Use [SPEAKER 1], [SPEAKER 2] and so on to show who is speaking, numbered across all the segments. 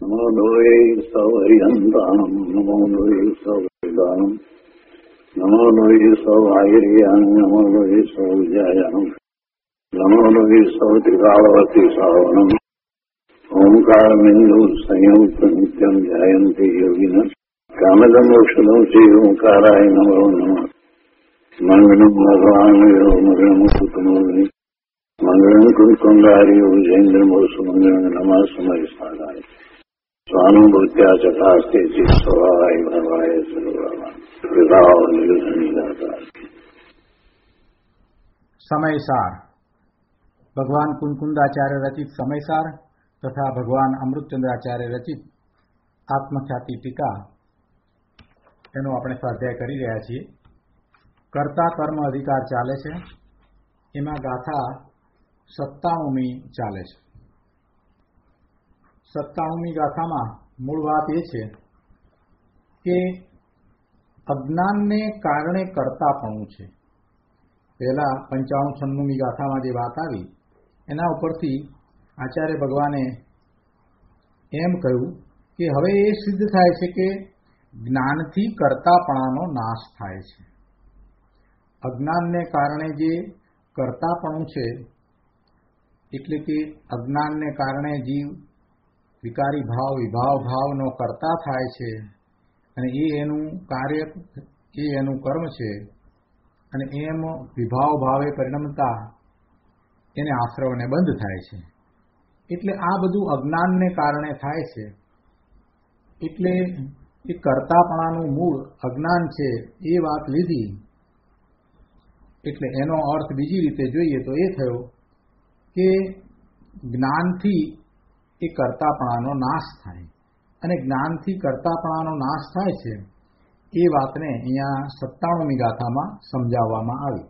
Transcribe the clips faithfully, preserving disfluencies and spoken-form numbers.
[SPEAKER 1] નમો લોહે સૌહરિહંતાનમ નમો લોહે સૌવેદાનમ નમો લોહે સૌઆયર્યાનમ નમો લોહે સૌજાયાનમ નમો લોહે સૌત્રિકાળવતી સાવનમ ઓમકારમિંદુ સંયુક્ત નિત્યમ ધ્યાયંતિ યોગિન કામદમોક્ષદમ શ્રી ઓંકારાય નમો નમઃ. મંગળમ ભગવાન મંગળમ કુટુંબી મંગળમ કુંકુંડારી જૈન્દ્રમોષ મંગળમ નમઃ સમય સાધાય સ્વાનુભૂત્યા ચકાસ્તે ચિત સ્વભાવાય ભવાય સર્વમાં વિભાવ નિર્ધનિદાતા.
[SPEAKER 2] સમયસાર ભગવાન કુંકુંદાચાર્ય રચિત સમયસાર તથા ભગવાન અમૃતચંદ્રાચાર્ય રચિત આત્મખ્યાતિ ટીકા એનો આપણે સ્વાધ્યાય કરી રહ્યા છીએ. કર્તા કર્મ અધિકાર ચાલે છે, એમાં ગાથા સત્તાણુમી ચાલે છે. સત્તાણુમી ગાથામાં મૂળ વાત એ છે કે અજ્ઞાનને કારણે કર્તાપણું છે. પહેલા પંચાણું છન્નુમી ગાથામાં જે વાત આવી એના ઉપરથી આચાર્ય ભગવાને એમ કહ્યું કે હવે એ સિદ્ધ થાય છે કે જ્ઞાનથી કર્તાપણાનો નાશ થાય છે. અજ્ઞાનને કારણે જે કર્તાપણું છે એટલે કે અજ્ઞાનને કારણે જીવ વિકારી ભાવ વિભાવ ભાવનો કર્તા થાય છે અને એ એનું કાર્ય એ એનું કર્મ છે અને એમ વિભાવ ભાવે પરિણમતા એને આશ્રવને બંધ થાય છે. એટલે આ બધું અજ્ઞાનને કારણે થાય છે. એટલે એ કર્તાપણાનું મૂળ અજ્ઞાન છે એ વાત લીધી. એટલે એનો અર્થ બીજી રીતે જોઈએ તો એ થયો કે જ્ઞાનથી એ કર્તાપણાનો નાશ થાય અને જ્ઞાનથી કર્તાપણાનો નાશ થાય છે એ વાતને અહીંયા સત્તાણુમી ગાથામાં સમજાવવામાં આવી.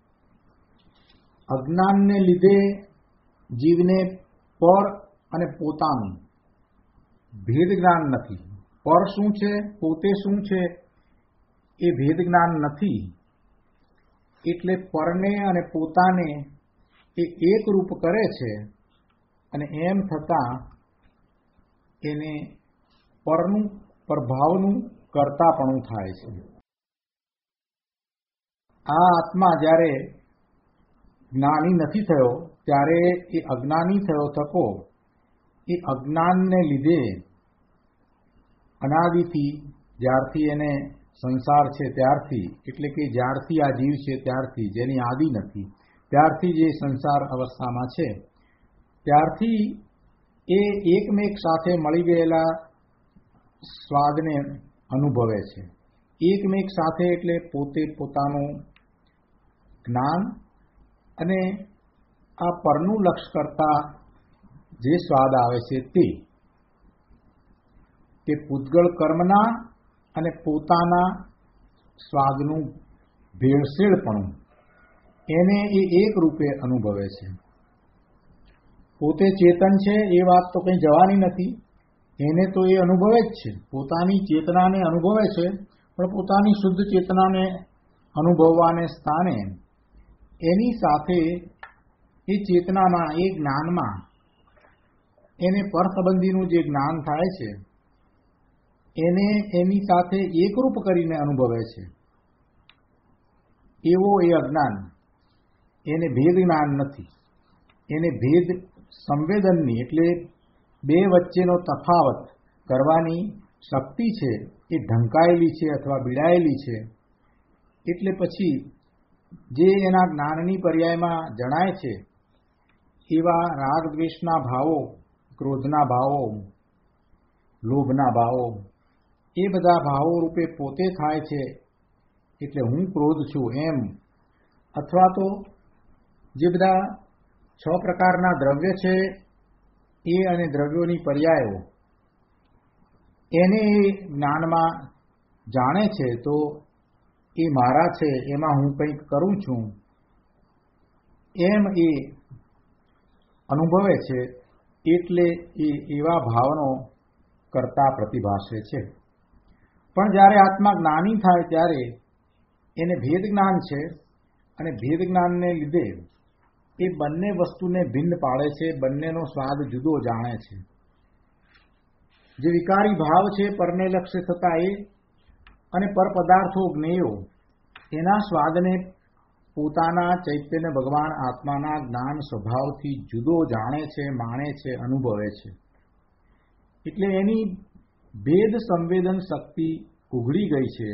[SPEAKER 2] અજ્ઞાનને લીધે જીવને પર અને પોતાનું ભેદ જ્ઞાન નથી. પર શું છે, પોતે શું છે એ ભેદ જ્ઞાન નથી. એટલે પરને અને પોતાને એ એક રૂપ કરે છે અને એમ થતાં એને પરનું પ્રભાવનું કર્તાપણું થાય છે. આ આત્મા જ્યારે જ્ઞાની નથી થયો ત્યારે એ અજ્ઞાની થયો થકો એ અજ્ઞાનને લીધે અનાદિથી જ્યારથી એને સંસાર છે ત્યારથી એટલે કે જ્યારથી આ જીવ છે ત્યારથી જેની આદિ નથી ત્યારથી જે સંસાર અવસ્થામાં છે ત્યારથી એ એકમેક સાથે મળી ગયેલા સ્વાદને અનુભવે છે. એકમેક સાથે એટલે પોતે પોતાનું જ્ઞાન અને આ પરનું લક્ષ્ય કરતા જે સ્વાદ આવે છે તે તે પૂતગળ કર્મના અને પોતાના સ્વાદનું ભેળસેળપણું એને એ એક રૂપે અનુભવે છે. પોતે ચેતન છે એ વાત તો કંઈ જવાની નથી. એને તો એ અનુભવે જ છે. પોતાની ચેતનાને અનુભવે છે પણ પોતાની શુદ્ધ ચેતનાને અનુભવવાને સ્થાને એની સાથે એ ચેતનામાં એ જ્ઞાનમાં એને પર સંબંધીનું જે જ્ઞાન થાય છે એને એની સાથે એકરૂપ કરીને અનુભવે છે. એવો એ અજ્ઞાન એને ભેદ જ્ઞાન નથી. એને ભેદ સંવેદનની એટલે બે વચ્ચેનો તફાવત કરવાની શક્તિ છે એ ઢંકાયેલી છે અથવા બીડાયેલી છે. એટલે પછી જે એના જ્ઞાનની પર્યાયમાં જણાય છે એવા રાગ દ્વેષના ભાવો, ક્રોધના ભાવો, લોભના ભાવો એ બધા ભાવો રૂપે પોતે થાય છે. એટલે હું ક્રોધ છું એમ અથવા તો જે બધા છ પ્રકારના દ્રવ્ય છે એ અને દ્રવ્યોની પર્યાયો એને એ જ્ઞાનમાં જાણે છે તો એ મારા છે એમાં હું કંઈક કરું છું એમ એ અનુભવે છે. એટલે એ એવા ભાવનો કરતા પ્રતિભાસે છે. પણ જ્યારે આત્મા જ્ઞાની થાય ત્યારે એને ભેદ જ્ઞાન છે અને ભેદ જ્ઞાનને લીધે એ બંને વસ્તુને ભિન્ન પાડે છે, બંનેનો સ્વાદ જુદો જાણે છે. જે વિકારી ભાવ છે પરને લક્ષ્ય થતા એ અને પર પદાર્થો જ્ઞેયો એના સ્વાદને પોતાના ચૈતન્ય ભગવાન આત્માના જ્ઞાન સ્વભાવથી જુદો જાણે છે, માણે છે, અનુભવે છે. એટલે એની ભેદ સંવેદન શક્તિ ઉઘડી ગઈ છે.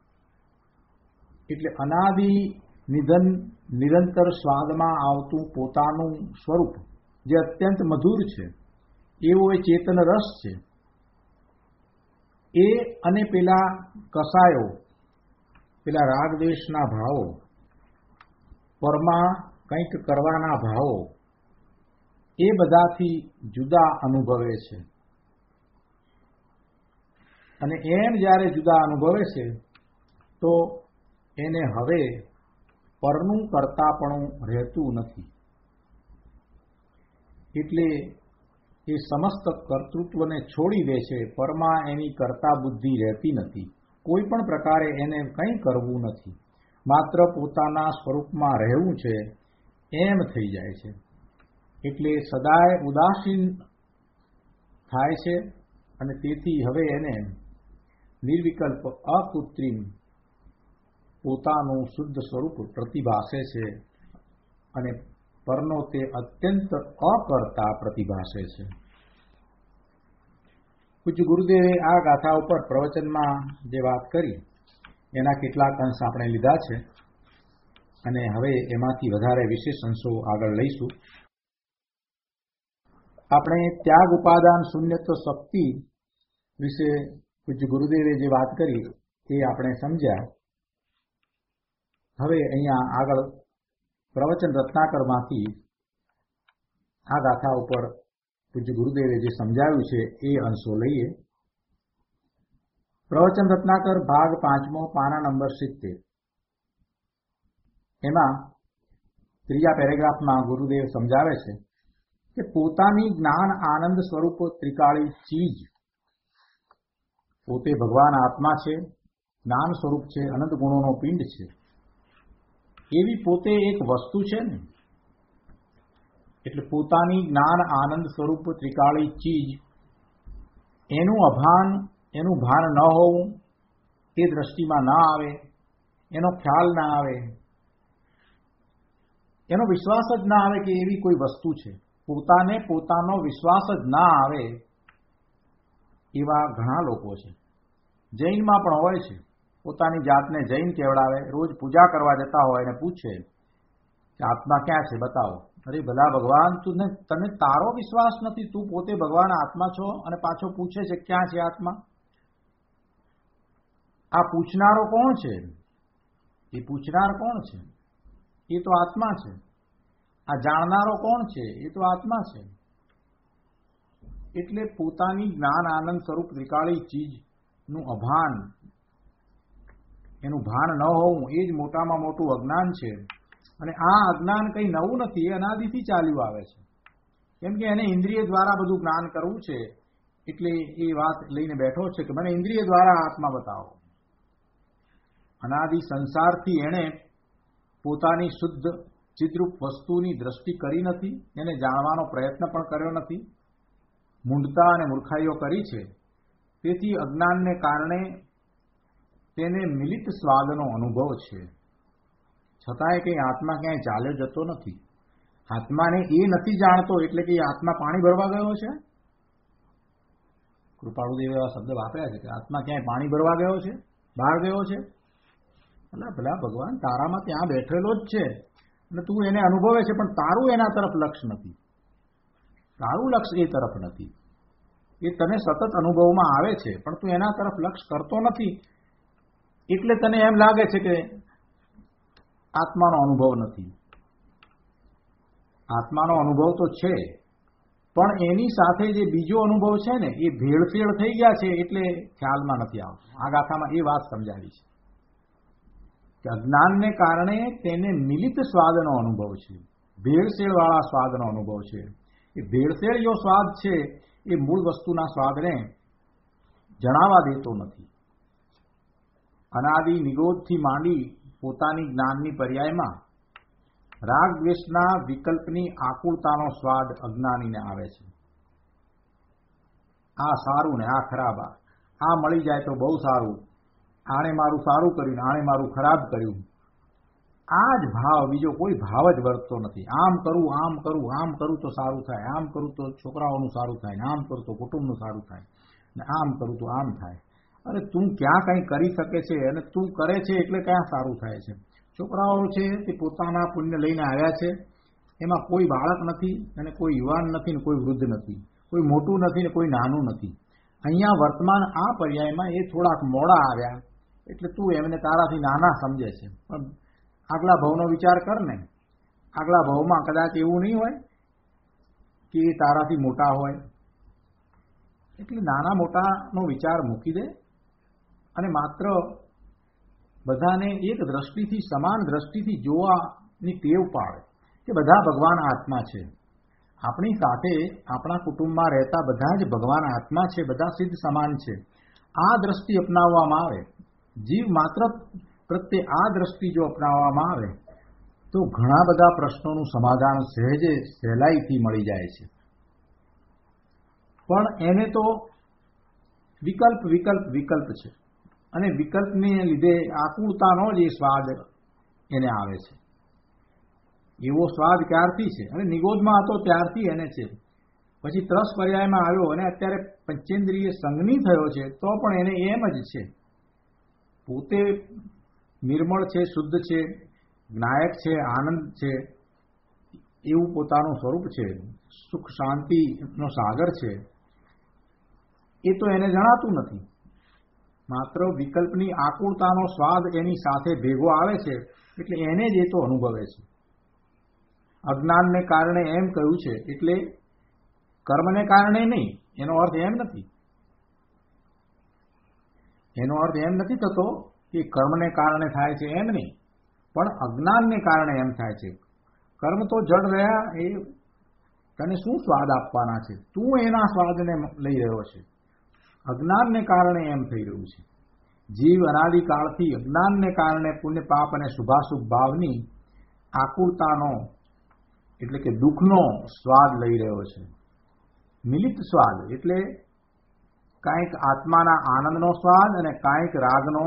[SPEAKER 2] એટલે અનાદિ નિધન નિરંતર સ્વાદમાં આવતું પોતાનું સ્વરૂપ જે અત્યંત મધુર છે એવો એ ચેતન રસ છે. એ અને પેલા કસાયો, પેલા રાગદ્વેષના ભાવો, પરમાં કંઈક કરવાના ભાવો, એ બધાથી જુદા અનુભવે છે. અને એમ જ્યારે જુદા અનુભવે છે તો એને હવે પરનું કરતાપણું રહેતું નથી. એટલે એ સમસ્ત કર્તૃત્વને છોડી દે છે. પરમાં એની કરતા બુદ્ધિ રહેતી નથી. કોઈ પણ પ્રકારે એને કંઈ કરવું નથી, માત્ર પોતાના સ્વરૂપમાં રહેવું છે એમ થઈ જાય છે. એટલે સદાય ઉદાસીન થાય છે અને તેથી હવે એને નિર્વિકલ્પ અકૃત્રિમ પોતાનું શુદ્ધ સ્વરૂપ પ્રતિભાસે છે અને પરનો તે અત્યંત અકર્તા પ્રતિભાસે છે. પૂજ્ય ગુરુદેવે આ ગાથા ઉપર પ્રવચનમાં જે વાત કરી એના કેટલાક અંશ આપણે લીધા છે અને હવે એમાંથી વધારે વિશેષ અંશો આગળ લઈશું. આપણે ત્યાગ ઉપાદાન શૂન્યત્વ શક્તિ વિશે પૂજ્ય ગુરુદેવે જે વાત કરી એ આપણે સમજ્યા. હવે અહીંયા આગળ પ્રવચન રત્નાકરમાંથી આ ગાથા ઉપર પૂજ્ય ગુરુદેવે જે સમજાવ્યું છે એ અંશો લઈએ. પ્રવચન રત્નાકર ભાગ પાંચમો, પાના નંબર સિત્તેર. એમાં ત્રીજા પેરેગ્રાફમાં ગુરુદેવ સમજાવે છે કે પોતાની જ્ઞાન આનંદ સ્વરૂપ ત્રિકાળી ચીજ, પોતે ભગવાન આત્મા છે, જ્ઞાન સ્વરૂપ છે, અનંત ગુણોનો પિંડ છે, એવી પોતે એક વસ્તુ છે ને. એટલે પોતાની જ્ઞાન આનંદ સ્વરૂપ ત્રિકાળી ચીજ, એનું અભાન, એનું ભાન ન હોવું, એ દ્રષ્ટિમાં ના આવે, એનો ખ્યાલ ના આવે, એનો વિશ્વાસ જ ના આવે કે એવી કોઈ વસ્તુ છે. પોતાને પોતાનો વિશ્વાસ જ ના આવે એવા ઘણા લોકો છે. જૈનમાં પણ હોય છે. પોતાની જાતને જૈન કેવડાવે, રોજ પૂજા કરવા જતા હોય અને પૂછે કે આત્મા ક્યાં છે બતાવો. અરે ભલા ભગવાન, તું તને તારો વિશ્વાસ નથી, તું પોતે ભગવાન આત્મા છો અને પાછો પૂછે છે ક્યાં છે આત્મા. આ પૂછનારો કોણ છે? એ પૂછનાર કોણ છે? એ તો આત્મા છે. આ જાણનારો કોણ છે? એ તો આત્મા છે. એટલે પોતાની જ્ઞાન આનંદ સ્વરૂપ ત્રિકાળી ચીજનું અભાન, એનું ભાન ન હોવું, એ જ મોટામાં મોટું અજ્ઞાન છે. અને આ અજ્ઞાન કંઈ નવું નથી, એ અનાદિથી ચાલ્યું આવે છે. કેમ કે એને ઇન્દ્રિય દ્વારા બધું જ્ઞાન કરવું છે. એટલે એ વાત લઈને બેઠો છે કે મને ઇન્દ્રિય દ્વારા આત્મા બતાવો. અનાદિ સંસારથી એણે પોતાની શુદ્ધ ચિદ્રૂપ વસ્તુની દ્રષ્ટિ કરી નથી, એને જાણવાનો પ્રયત્ન પણ કર્યો નથી. મૂંઢતા અને મૂર્ખાઈઓ કરી છે. તેથી અજ્ઞાનને કારણે તેને મિલિત સ્વાદનો અનુભવ છે. છતાંય કંઈ આત્મા ક્યાંય ચાલ્યો જતો નથી. આત્માને એ નથી જાણતો એટલે કે આત્મા પાણી ભરવા ગયો છે. કૃપાળુદેવ એવા શબ્દ વાપર્યા છે કે આત્મા ક્યાંય પાણી ભરવા ગયો છે, બહાર ગયો છે. એટલે ભલા ભગવાન, તારામાં ત્યાં બેઠેલો જ છે અને તું એને અનુભવે છે, પણ તારું એના તરફ લક્ષ નથી. તારું લક્ષ એ તરફ નથી. એ તને સતત અનુભવમાં આવે છે પણ તું એના તરફ લક્ષ કરતો નથી. એટલે તને એમ લાગે છે કે આત્માનો અનુભવ નથી. આત્માનો અનુભવ તો છે, પણ એની સાથે જે બીજો અનુભવ છે ને એ ભેળસેળ થઈ ગયા છે એટલે ખ્યાલમાં નથી આવતો. આ ગાથામાં એ વાત સમજાવી છે કે અજ્ઞાનને કારણે તેને મિલિત સ્વાદનો અનુભવ છે, ભેળસેળવાળા સ્વાદનો અનુભવ છે. એ ભેળસેળ જો સ્વાદ છે એ મૂળ વસ્તુના સ્વાદને જણાવવા દેતો નથી. અનાદિ નિરોધથી માંડી પોતાની જ્ઞાનની પર્યાયમાં રાગ દ્વેષના વિકલ્પની આકુળતાનો સ્વાદ અજ્ઞાનીને આવે છે. આ સારું ને આ ખરાબ, આ મળી જાય તો બહુ સારું, આણે મારું સારું કર્યું ને આણે મારું ખરાબ કર્યું, આ જ ભાવ, બીજો કોઈ ભાવ જ વર્તતો નથી. આમ કરું આમ કરું આમ કરું તો સારું થાય, આમ કરું તો છોકરાઓનું સારું થાય, ને આમ કરું તો કુટુંબનું સારું થાય, ને આમ કરું તો આમ થાય. અરે તું ક્યાં કંઈ કરી શકે છે અને તું કરે છે એટલે ક્યાં સારું થાય છે? છોકરાઓ છે તે પોતાના પુણ્ય લઈને આવ્યા છે, એમાં કોઈ બાળક નથી અને કોઈ યુવાન નથી ને કોઈ વૃદ્ધ નથી, કોઈ મોટું નથી ને કોઈ નાનું નથી. અહીંયા વર્તમાન આ પર્યાયમાં એ થોડાક મોડા આવ્યા એટલે તું એમને તારાથી નાના સમજે છે, પણ આગલા ભાવનો વિચાર કર ને. આગલા ભાવમાં કદાચ એવું નહીં હોય કે એ તારાથી મોટા હોય, એટલે નાના મોટાનો વિચાર મૂકી દે અને માત્ર બધાને એક દ્રષ્ટિથી, સમાન દ્રષ્ટિથી જોવાની ટેવ પાડે કે બધા ભગવાન આત્મા છે. આપણી સાથે આપણા કુટુંબમાં રહેતા બધા જ ભગવાન આત્મા છે, બધા સિદ્ધ સમાન છે. આ દ્રષ્ટિ અપનાવવામાં આવે, જીવ માત્ર પ્રત્યે આ દ્રષ્ટિ જો અપનાવવામાં આવે તો ઘણા બધા પ્રશ્નોનું સમાધાન સહેજે સહેલાઈથી મળી જાય છે. પણ એને તો વિકલ્પ વિકલ્પ વિકલ્પ છે અને વિકલ્પને લીધે આકુળતાનો જ એ સ્વાદ એને આવે છે. એવો સ્વાદ ક્યારથી છે? અને નિગોદમાં હતો ત્યારથી એને છે. પછી ત્રસ પર્યાયમાં આવ્યો અને અત્યારે પંચેન્દ્રિય સંગની થયો છે તો પણ એને એમ જ છે. પોતે નિર્મળ છે, શુદ્ધ છે, જ્ઞાયક છે, આનંદ છે, એવું પોતાનું સ્વરૂપ છે, સુખ શાંતિનો સાગર છે. એ તો એને જણાતું નથી. માત્ર વિકલ્પની આકુળતાનો સ્વાદ એની સાથે ભેગો આવે છે એટલે એને જ એ તો અનુભવે છે. અજ્ઞાનને કારણે એમ કહ્યું છે એટલે કર્મને કારણે નહીં, એનો અર્થ એમ નથી. એનો અર્થ એમ નથી થતો કે કર્મને કારણે થાય છે એમ નહીં, પણ અજ્ઞાનને કારણે એમ થાય છે. કર્મ તો જડ રહ્યા, એ તને શું સ્વાદ આપવાના છે? તું એના સ્વાદને લઈ રહ્યો છે. અજ્ઞાનને કારણે એમ થઈ રહ્યું છે. જીવ અનાદિકાળથી અજ્ઞાનને કારણે પુણ્ય પાપ અને શુભાશુભ ભાવની આકુળતાનો એટલે કે દુઃખનો સ્વાદ લઈ રહ્યો છે. મિલિત સ્વાદ એટલે કાંઈક આત્માના આનંદનો સ્વાદ અને કાંઈક રાગનો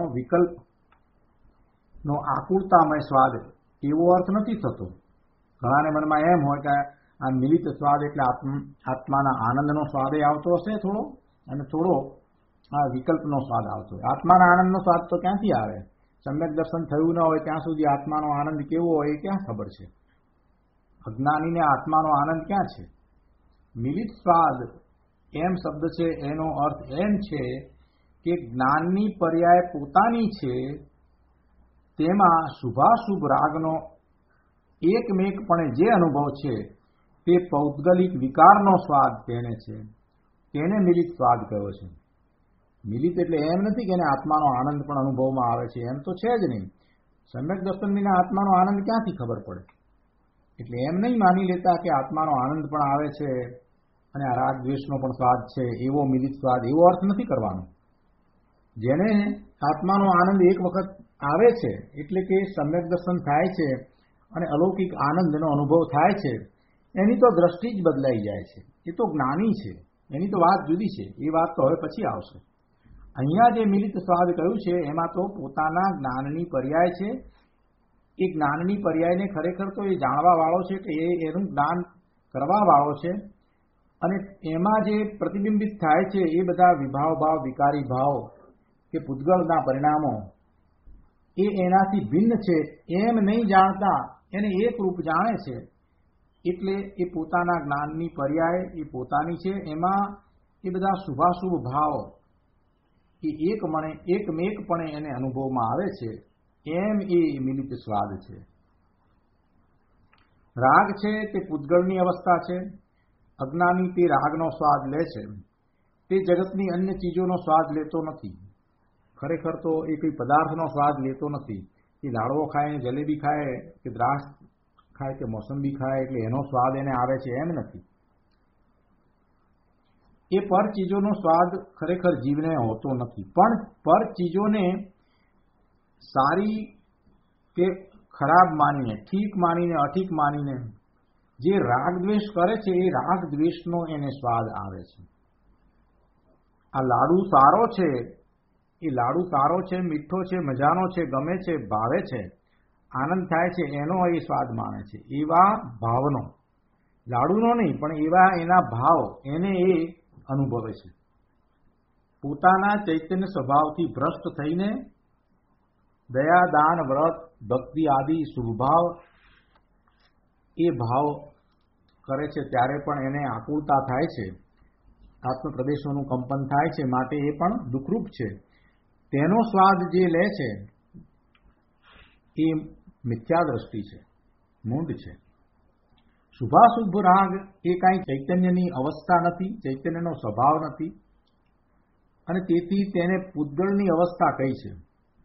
[SPEAKER 2] વિકલ્પનો આકુળતામય સ્વાદ, એવો અર્થ નથી થતો. ઘણાને મનમાં એમ હોય કે આ મિલિત સ્વાદ એટલે આત્માના આનંદનો સ્વાદ આવતો હશે થોડો, અને થોડો આ વિકલ્પનો સ્વાદ આવતો હોય. આત્માના આનંદનો સ્વાદ તો ક્યાંથી આવે? સમ્યક દર્શન થયું ન હોય ત્યાં સુધી આત્માનો આનંદ કેવો હોય એ ક્યાં ખબર છે? અજ્ઞાનીને આત્માનો આનંદ ક્યાં છે? મિલિત સ્વાદ એમ શબ્દ છે, એનો અર્થ એમ છે કે જ્ઞાનની પર્યાય પોતાની છે, તેમાં શુભાશુભ રાગનો એકમેકપણે જે અનુભવ છે તે પૌદ્ગલિક વિકારનો સ્વાદ તેને છે, તેને મિલિત સ્વાદ કહ્યો છે. મિલિત એટલે એમ નથી કે એને આત્માનો આનંદ પણ અનુભવમાં આવે છે, એમ તો છે જ નહીં. સમ્યક દર્શન વિના આત્માનો આનંદ ક્યાંથી ખબર પડે? એટલે એમ નહીં માની લેતા કે આત્માનો આનંદ પણ આવે છે અને આ રાગ દ્વેષનો પણ સ્વાદ છે, એવો મિલિત સ્વાદ, એવો અર્થ નથી કરવાનો. જેને આત્માનો આનંદ એક વખત આવે છે એટલે કે સમ્યક દર્શન થાય છે અને અલૌકિક આનંદનો અનુભવ થાય છે, એની તો દ્રષ્ટિ જ બદલાઈ જાય છે. એ તો જ્ઞાની છે, એની તો વાત જુદી છે. એ વાત તો હવે પછી આવશે. અહીંયા જે મિલિત સ્વાદ કહ્યું છે એમાં તો પોતાના જ્ઞાનની પર્યાય છે. એ જ્ઞાનની પર્યાયને ખરેખર તો એ જાણવા વાળો છે કે એ એનું જ્ઞાન કરવા વાળો છે, અને એમાં જે પ્રતિબિંબિત થાય છે એ બધા વિભાવ ભાવ, વિકારી ભાવ કે પૂતગલના પરિણામો એ એનાથી ભિન્ન છે એમ નહીં જાણતા એને એક રૂપ જાણે છે. એટલે એ પોતાના જ્ઞાનની પર્યાય એ પોતાની છે, એમાં એ બધા શુભાશુભ ભાવ એ એકમણે એકમેકપણે એને અનુભવમાં આવે છે, એમ એ મિલિત સ્વાદ છે. રાગ છે તે પૂતગલની અવસ્થા છે. અજ્ઞાની તે રાગનો સ્વાદ લે છે, તે જગતની અન્ય ચીજોનો સ્વાદ લેતો નથી. ખરેખર તો એ કોઈ પદાર્થનો સ્વાદ લેતો નથી. એ લાડવો ખાય, જલેબી ખાય કે દ્રાક્ષ ખાય કે મોસંબી ખાય એટલે એનો સ્વાદ એને આવે છે એમ નથી. એ પર ચીજોનો સ્વાદ ખરેખર જીવને હોતો નથી, પણ પર ચીજોને સારી કે ખરાબ માનીને, ઠીક માનીને, અઠીક માનીને જે રાગ દ્વેષ કરે છે એ રાગ દ્વેષનો એને સ્વાદ આવે છે. આ લાડુ સારો છે, એ લાડુ સારો છે, મીઠો છે, મજાનો છે, ગમે છે, ભાવે છે, આનંદ થાય છે, એનો એ સ્વાદ માણે છે. એવા ભાવનો, લાડુનો નહીં પણ એવા એના ભાવ એને એ અનુભવે છે. પોતાના ચૈતન્ય સ્વભાવથી ભ્રષ્ટ થઈને દયા, દાન, વ્રત, ભક્તિ આદિ શુભભાવ એ ભાવ કરે છે ત્યારે પણ એને આકુળતા થાય છે, આત્મપ્રદેશોનું કંપન થાય છે, માટે એ પણ દુઃખરૂપ છે. તેનો સ્વાદ જે લે છે એ મિથ્યા દ્રષ્ટિ છે, મૂંઢ છે. શુભાશુભ રાગ એ કાંઈ ચૈતન્યની અવસ્થા નથી, ચૈતન્યનો સ્વભાવ નથી, અને તેથી તેને પૂતગળની અવસ્થા કહી છે.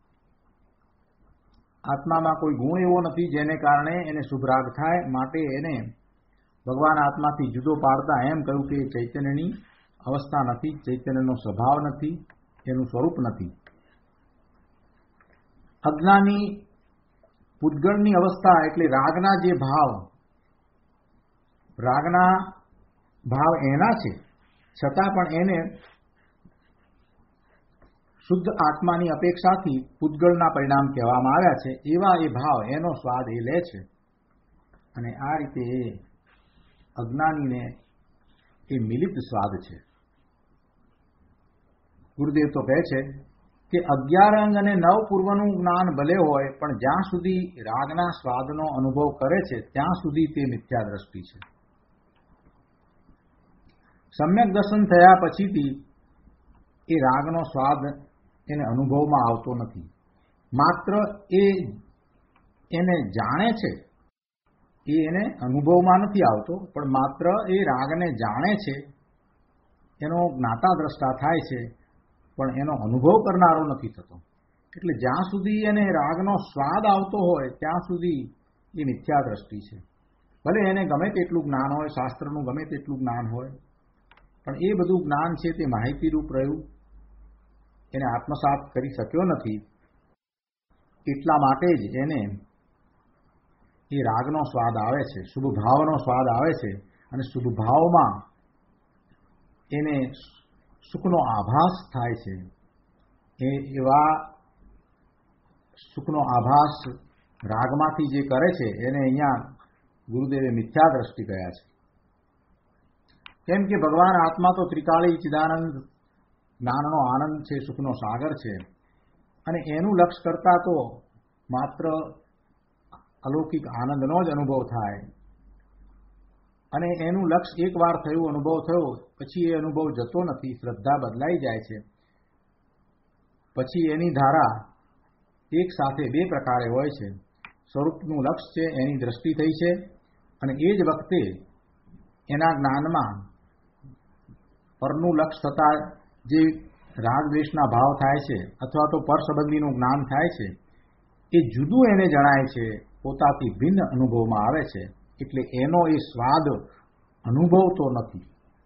[SPEAKER 2] આત્મામાં કોઈ ગુણ એવો નથી જેને કારણે એને શુભ રાગ થાય, માટે એને ભગવાન આત્માથી જુદો પાડતા એમ કહ્યું કે ચૈતન્યની અવસ્થા નથી, ચૈતન્યનો સ્વભાવ નથી, એનું સ્વરૂપ નથી. અજ્ઞાની પૂતગળની અવસ્થા એટલે રાગના જે ભાવ, રાગના ભાવ એના છે, છતાં પણ એને શુદ્ધ આત્માની અપેક્ષાથી પૂતગળના પરિણામ કહેવામાં આવ્યા છે. એવા એ ભાવ, એનો સ્વાદ એ લે છે, અને આ રીતે એ અજ્ઞાનીને એ મિલિત સ્વાદ છે. ગુરુદેવ તો કહે છે કે અગિયાર અંગ અને નવ પૂર્વનું જ્ઞાન ભલે હોય, પણ જ્યાં સુધી રાગના સ્વાદનો અનુભવ કરે છે ત્યાં સુધી તે મિથ્યા દ્રષ્ટિ છે. સમ્યક દર્શન થયા પછીથી એ રાગનો સ્વાદ એને અનુભવમાં આવતો નથી. માત્ર એ એને જાણે છે, એ એને અનુભવમાં નથી આવતો, પણ માત્ર એ રાગને જાણે છે, એનો જ્ઞાતા દ્રષ્ટા થાય છે, પણ એનો અનુભવ કરનારો નથી થતો. એટલે જ્યાં સુધી એને રાગનો સ્વાદ આવતો હોય ત્યાં સુધી એ મિથ્યા દ્રષ્ટિ છે. ભલે એને ગમે તેટલું જ્ઞાન હોય, શાસ્ત્રનું ગમે તેટલું જ્ઞાન હોય, પણ એ બધું જ્ઞાન છે તે માહિતીરૂપ રહ્યું, એને આત્મસાત કરી શક્યો નથી. એટલા માટે જ એને એ રાગનો સ્વાદ આવે છે, શુભ ભાવનો સ્વાદ આવે છે, અને શુભ ભાવમાં એને સુખનો આભાસ થાય છે. એ એવા સુખનો આભાસ રાગમાંથી જે કરે છે એને અહીંયા ગુરુદેવે મિથ્યા દ્રષ્ટિ કહ્યા છે. કેમ કે ભગવાન આત્મા તો ત્રિકાળી ચિદાનંદ જ્ઞાનનો આનંદ છે, સુખનો સાગર છે, અને એનું લક્ષ્ય કરતા તો માત્ર અલૌકિક આનંદનો જ અનુભવ થાય, અને એનું લક્ષ્ય એકવાર થયું, અનુભવ થયો પછી એ અનુભવ જતો નથી, શ્રદ્ધા બદલાઈ જાય છે. પછી એની ધારા એક સાથે બે પ્રકારે હોય છે. સ્વરૂપનું લક્ષ્ય છે, એની દ્રષ્ટિ થઈ છે, અને એ જ વખતે એના જ્ઞાનમાં પરનું લક્ષ્ય થતા જે રાગ દ્વેષના ભાવ થાય છે, અથવા તો પર સંબંધીનું જ્ઞાન થાય છે, એ જુદું એને જણાય છે, પોતાથી ભિન્ન અનુભવમાં આવે છે. એટલે એનો એ સ્વાદ અનુભવતો નથી.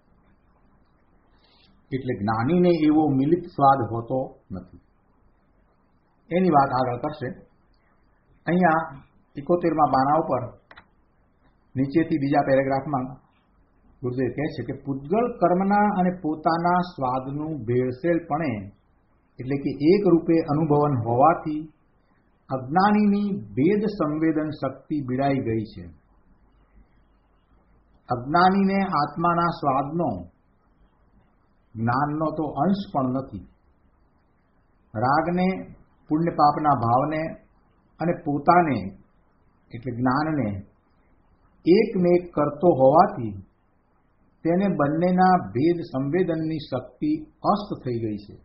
[SPEAKER 2] એટલે જ્ઞાનીને એવો મિલિત સ્વાદ હોતો નથી. એની વાત આગળ કરશે. અહીંયા એકોતેરમાં પાના ઉપર નીચેથી બીજા પેરેગ્રાફમાં ગુરુદેવ કહે છે કે પૂતગળ કર્મના અને પોતાના સ્વાદનું ભેળસેળપણે એટલે કે એક રૂપે અનુભવન હોવાથી અજ્ઞાનીની ભેદ સંવેદન શક્તિ બીડાઈ ગઈ છે. અજ્ઞાનીને આત્માના સ્વાદનો, જ્ઞાનનો તો અંશ પણ નથી. રાગને, પુણ્ય પાપના ભાવને અને પોતાને એટલે જ્ઞાનને એકમેક કરતો હોવાથી તેને બંનેના ભેદ સંવેદનની શક્તિ અસ્ત થઈ ગઈ છે.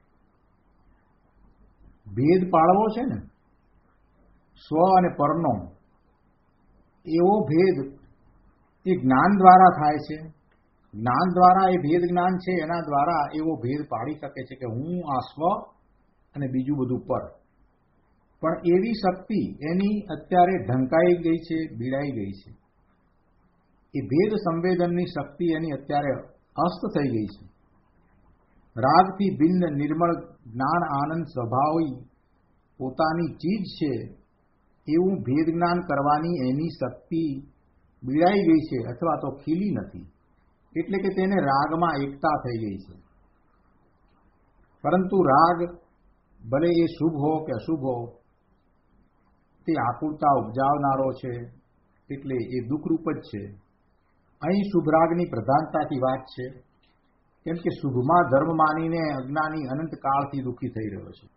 [SPEAKER 2] ભેદ પાળવો છે ને સ્વ અને પરનો, એવો ભેદ એ જ્ઞાન દ્વારા થાય છે. જ્ઞાન દ્વારા એ ભેદ જ્ઞાન છે, એના દ્વારા એવો ભેદ પાડી શકે છે કે હું આ સ્વ અને બીજું બધું પર. પણ એવી શક્તિ એની અત્યારે ઢંકાઈ ગઈ છે, બીડાઈ ગઈ છે. એ ભેદ સંવેદનની શક્તિ એની અત્યારે અસ્ત થઈ ગઈ છે. રાગથી ભિન્ન નિર્મળ જ્ઞાન આનંદ સ્વભાવી પોતાની ચીજ છે એવું ભેદ જ્ઞાન કરવાની એની શક્તિ બીડાઈ ગઈ છે, અથવા તો ખીલી નથી. એટલે કે તેને રાગમાં એકતા થઈ ગઈ છે. પરંતુ રાગ ભલે એ શુભ હો કે અશુભ હો તે આકુળતા ઉપજાવનારો છે, એટલે એ દુઃખરૂપ જ છે. અહીં શુભ રાગની પ્રધાનતાથી વાત છે, કેમ કે શુભમાં ધર્મ માનીને અજ્ઞાની અનંત કાળથી દુઃખી થઈ રહ્યો છે.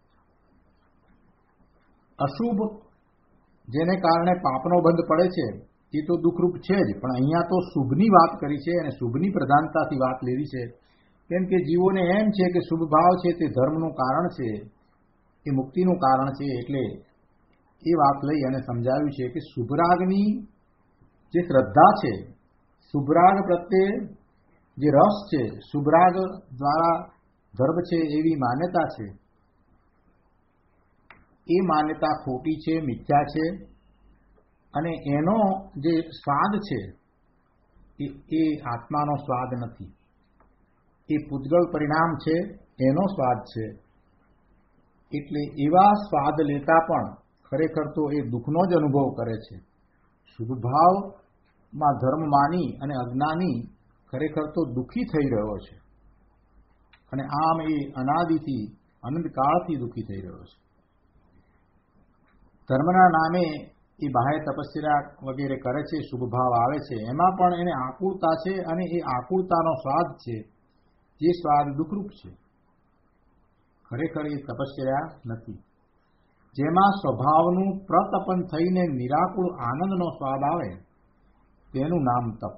[SPEAKER 2] અશુભ જેને કારણે પાપનો બંધ પડે છે એ તો દુઃખરૂપ છે જ, પણ અહીંયા તો શુભની વાત કરી છે અને શુભની પ્રધાનતાથી વાત લેવી છે. કેમ કે જીવોને એમ છે કે શુભ ભાવ છે તે ધર્મનું કારણ છે, એ મુક્તિનું કારણ છે. એટલે એ વાત લઈ અને સમજાવ્યું છે કે શુભરાગની જે શ્રદ્ધા છે, શુભરાગ પ્રત્યે જે રસ છે, શુભરાગ દ્વારા ધર્મ છે એવી માન્યતા છે, એ માન્યતા ખોટી છે, મિથ્યા છે. અને એનો જે સ્વાદ છે એ આત્માનો સ્વાદ નથી, એ પૂતગળ પરિણામ છે, એનો સ્વાદ છે. એટલે એવા સ્વાદ લેતા પણ ખરેખર તો એ દુઃખનો જ અનુભવ કરે છે. શુભ ભાવમાં ધર્મ માની અને અજ્ઞાની ખરેખર તો દુઃખી થઈ રહ્યો છે, અને આમ એ અનાદિથી અનંતકાળથી દુઃખી થઈ રહ્યો છે. ધર્મના નામે એ બાહ્ય તપસ્યા વગેરે કરે છે, શુભ ભાવ આવે છે, એમાં પણ એને આકુળતા છે, અને એ આકુળતાનો સ્વાદ છે જે સ્વાદ દુઃખરૂપ છે. ખરેખર એ તપસ્યા નથી. જેમાં સ્વભાવનું પ્રતપન થઈને નિરાકુળ આનંદનો સ્વાદ આવે તેનું નામ તપ.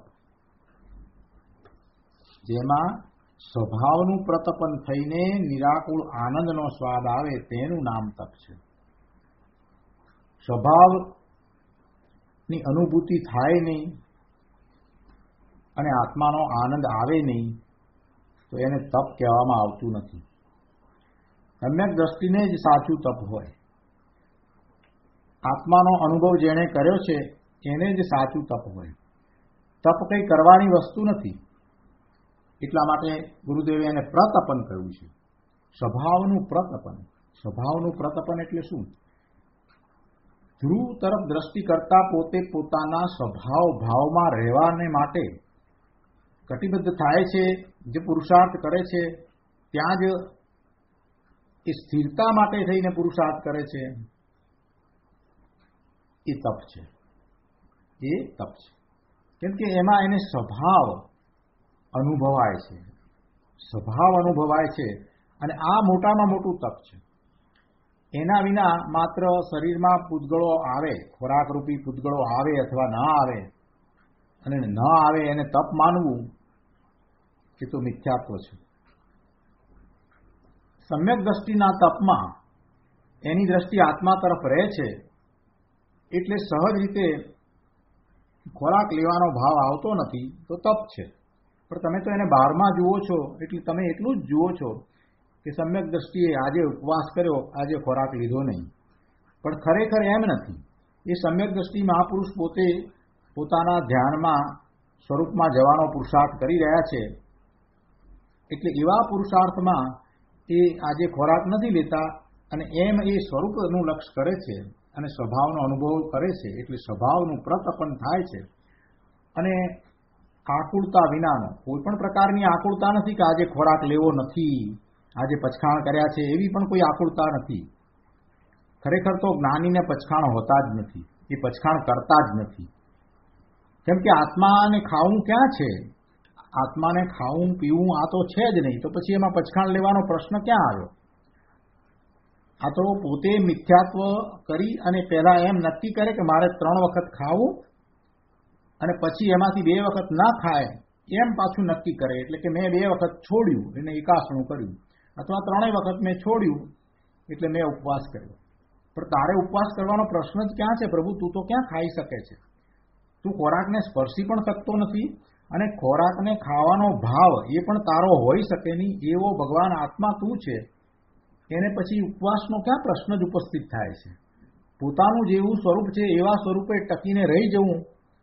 [SPEAKER 2] જેમાં સ્વભાવનું પ્રતપન થઈને નિરાકુળ આનંદનો સ્વાદ આવે તેનું નામ તપ છે. સ્વભાવની અનુભૂતિ થાય નહીં અને આત્માનો આનંદ આવે નહીં તો એને તપ કહેવામાં આવતું નથી. સમ્યક દ્રષ્ટિને જ સાચું તપ હોય. આત્માનો અનુભવ જેણે કર્યો છે એને જ સાચું તપ હોય. તપ કંઈ કરવાની વસ્તુ નથી. એટલા માટે ગુરુદેવે એને પ્રતપન કહ્યું છે. સ્વભાવનું પ્રતપન. સ્વભાવનું પ્રતપન એટલે શું? ધ્રુવ તરફ દ્રષ્ટિ કરતા પોતે પોતાના સ્વભાવ ભાવમાં રહેવાને માટે કટિબદ્ધ થાય છે, જે પુરુષાર્થ કરે છે ત્યાં જ એ સ્થિરતા માટે થઈને પુરુષાર્થ કરે છે, એ તપ છે. એ તપ છે કેમ કે એમાં એને સ્વભાવ અનુભવાય છે, સ્વભાવ અનુભવાય છે, અને આ મોટામાં મોટું તપ છે. એના વિના માત્ર શરીરમાં પૂતગળો આવે, ખોરાકરૂપી પૂતગળો આવે અથવા ના આવે, અને ન આવે એને તપ માનવું એ તો મિથ્યાત્વ છે. સમ્યક દ્રષ્ટિના તપમાં એની દ્રષ્ટિ આત્મા તરફ રહે છે, એટલે સહજ રીતે ખોરાક લેવાનો ભાવ આવતો નથી તો તપ છે. પણ તમે તો એને બહારમાં જુઓ છો, એટલે તમે એટલું જ જુઓ છો કે સમ્યક દ્રષ્ટિએ આજે ઉપવાસ કર્યો, આજે ખોરાક લીધો નહીં. પણ ખરેખર એમ નથી. એ સમ્યક દ્રષ્ટિ મહાપુરુષ પોતે પોતાના ધ્યાનમાં સ્વરૂપમાં જવાનો પુરુષાર્થ કરી રહ્યા છે. એટલે એવા પુરુષાર્થમાં એ આજે ખોરાક નથી લેતા, અને એમ એ સ્વરૂપનું લક્ષ્ય કરે છે અને સ્વભાવનો અનુભવ કરે છે. એટલે સ્વભાવનું પ્રતપન થાય છે. અને આકુળતા વિનાનો કોઈ પણ પ્રકારની આકુળતા નથી કે આજે ખોરાક લેવો નથી, આજે પચખાણ કર્યા છે, એવી પણ કોઈ આકુળતા નથી. ખરેખર તો જ્ઞાનીને પચખાણ હોતા જ નથી, એ પચખાણ કરતા જ નથી. કેમ કે આત્માને ખાવું ક્યાં છે? આત્માને ખાવું પીવું આ તો છે જ નહીં, તો પછી એમાં પચખાણ લેવાનો પ્રશ્ન ક્યાં આવ્યો? આ તો પોતે મિથ્યાત્વ કરી અને પહેલા એમ નક્કી કરે કે મારે ત્રણ વખત ખાવું, અને પછી એમાંથી બે વખત ના ખાય એમ પાછું નક્કી કરે. એટલે કે મેં બે વખત છોડ્યું, એને એકાસણું કર્યું, અથવા ત્રણેય વખત મેં છોડ્યું એટલે મેં ઉપવાસ કર્યો. પણ તારે ઉપવાસ કરવાનો પ્રશ્ન જ ક્યાં છે પ્રભુ? તું તો ક્યાં ખાઈ શકે છે? તું ખોરાકને સ્પર્શી પણ શકતો નથી, અને ખોરાકને ખાવાનો ભાવ એ પણ તારો હોઈ શકે નહીં. એવો ભગવાન આત્મા તું છે, એને પછી ઉપવાસનો ક્યાં પ્રશ્ન જ ઉપસ્થિત થાય છે? પોતાનું જેવું સ્વરૂપ છે એવા સ્વરૂપે ટકીને રહી જવું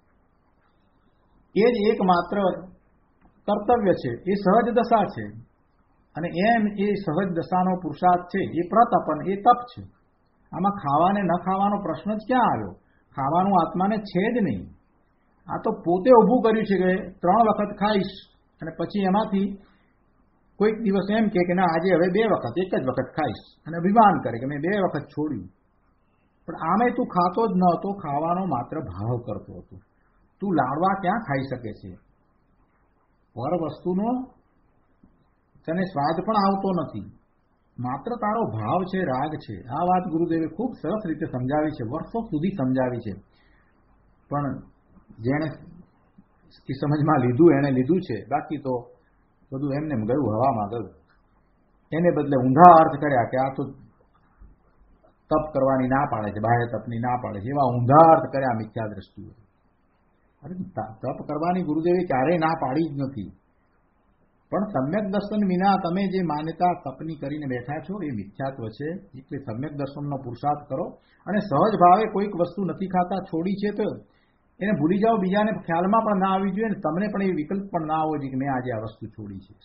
[SPEAKER 2] એ જ એકમાત્ર કર્તવ્ય છે. એ સહજ દશા છે, અને એમ એ સહજ દશાનો પુરુષાર્થ છે એ પ્રતપન, એ તપ છે. આમાં ખાવાને ન ખાવાનો પ્રશ્ન જ ક્યાં આવ્યો? ખાવાનું આત્માને છે જ નહીં. આ તો પોતે ઊભું કર્યું છે કે ત્રણ વખત ખાઈશ, અને પછી એમાંથી કોઈક દિવસ એમ કે ના આજે હવે બે વખત એક જ વખત ખાઈશ અને અભિમાન કરે કે મેં બે વખત છોડ્યું, પણ આમે તું ખાતો જ ન હતો, ખાવાનો માત્ર ભાવ કરતો હતો. તું લાડવા ક્યાં ખાઈ શકે છે? પર વસ્તુનો તને સ્વાદ પણ આવતો નથી, માત્ર તારો ભાવ છે, રાગ છે. આ વાત ગુરુદેવે ખૂબ સરસ રીતે સમજાવી છે, વર્ષો સુધી સમજાવી છે. પણ જેણે સમજમાં લીધું એણે લીધું છે, બાકી તો બધું એમને ગયું, હવામાં ગયું. એને બદલે ઊંધા અર્થ કર્યા કે આ તો તપ કરવાની ના પાડે છે, બાહ્ય તપની ના પાડે છે, એવા ઊંધા અર્થ કર્યા મિથ્યા દ્રષ્ટિએ. અરે તપ કરવાની ગુરુદેવે ક્યારેય ના પાડી જ નથી, પણ સમ્યક દર્શન વિના તમે જે માન્યતા તપની કરીને બેઠા છો એ મિથ્યાત્વ છે. એટલે સમ્યક દર્શનનો પુરુષાર્થ કરો અને સહજ ભાવે કોઈક વસ્તુ નથી ખાતા, છોડી છે તો એને ભૂલી જાઓ, બીજાને ખ્યાલમાં પણ ના આવી જોઈએ ને તમને પણ એ વિકલ્પ પણ ના આવવો જોઈએ કે મેં આજે આ વસ્તુ છોડી છે.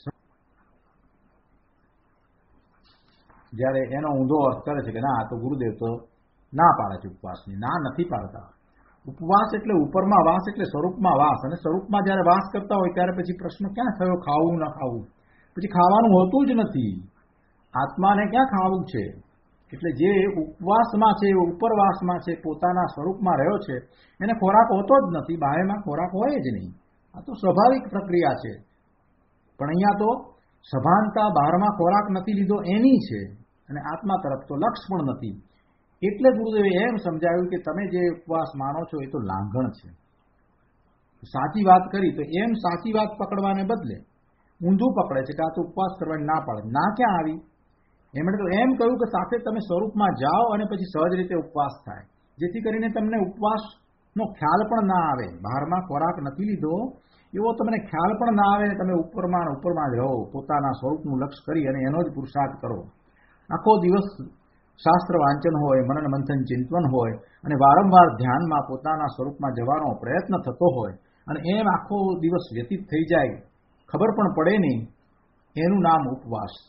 [SPEAKER 2] જ્યારે એનો ઊંધો અર્થ કરે છે કે ના તો ગુરુદેવ તો ના પાડે છે ઉપવાસની, ના નથી પાડતા. ઉપવાસ એટલે ઉપરમાં વાસ એટલે સ્વરૂપમાં વાસ, અને સ્વરૂપમાં જ્યારે વાસ કરતા હોય ત્યારે પછી પ્રશ્ન ક્યાં થયો ખાવું ના ખાવું? પછી ખાવાનું હોતું જ નથી, આત્માને ક્યાં ખાવું છે? એટલે જે ઉપવાસમાં છે, ઉપરવાસમાં છે, પોતાના સ્વરૂપમાં રહ્યો છે, એને ખોરાક હોતો જ નથી, બાહ્યમાં ખોરાક હોય જ નહીં. આ તો સ્વાભાવિક પ્રક્રિયા છે. પણ અહીંયા તો સભાનતા બહારમાં ખોરાક નથી લીધો એની છે, અને આત્મા તરફ તો લક્ષ પણ નથી. એટલે ગુરુદેવે એમ સમજાવ્યું કે તમે જે ઉપવાસ માનો છો એ તો લાંઘણ છે. સાચી વાત કરી તો એમ સાચી વાત પકડવાને બદલે ઊંધું પકડે છે કે આ તો ઉપવાસ કરવાની ના પાડે. ના ક્યાં આવી? એમણે તો એમ કહ્યું કે સાથે તમે સ્વરૂપમાં જાઓ અને પછી સહજ રીતે ઉપવાસ થાય, જેથી કરીને તમને ઉપવાસનો ખ્યાલ પણ ના આવે. બહારમાં ખોરાક નથી લીધો એવો તમને ખ્યાલ પણ ના આવે, ને તમે ઉપરમાં ઉપરમાં જ રહો, પોતાના સ્વરૂપનું લક્ષ્ય કરી અને એનો જ પુરુષાર્થ કરો. આખો દિવસ શાસ્ત્ર વાંચન હોય, મનન મંથન ચિંતન હોય, અને વારંવાર ધ્યાનમાં પોતાના સ્વરૂપમાં જવાનો પ્રયત્ન થતો હોય, અને એમ આખો દિવસ વ્યતીત થઈ જાય, ખબર પણ પડે નહીં, એનું નામ ઉપવાસ છે.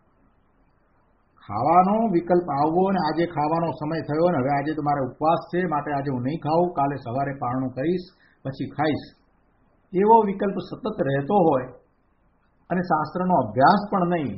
[SPEAKER 2] ખાવાનો વિકલ્પ આવવો ને આજે ખાવાનો સમય થયો ને હવે આજે તો મારે ઉપવાસ છે માટે આજે હું નહીં ખાઉં, કાલે સવારે પારણું કરીશ પછી ખાઈશ, એવો વિકલ્પ સતત રહેતો હોય અને શાસ્ત્રનો અભ્યાસ પણ નહીં,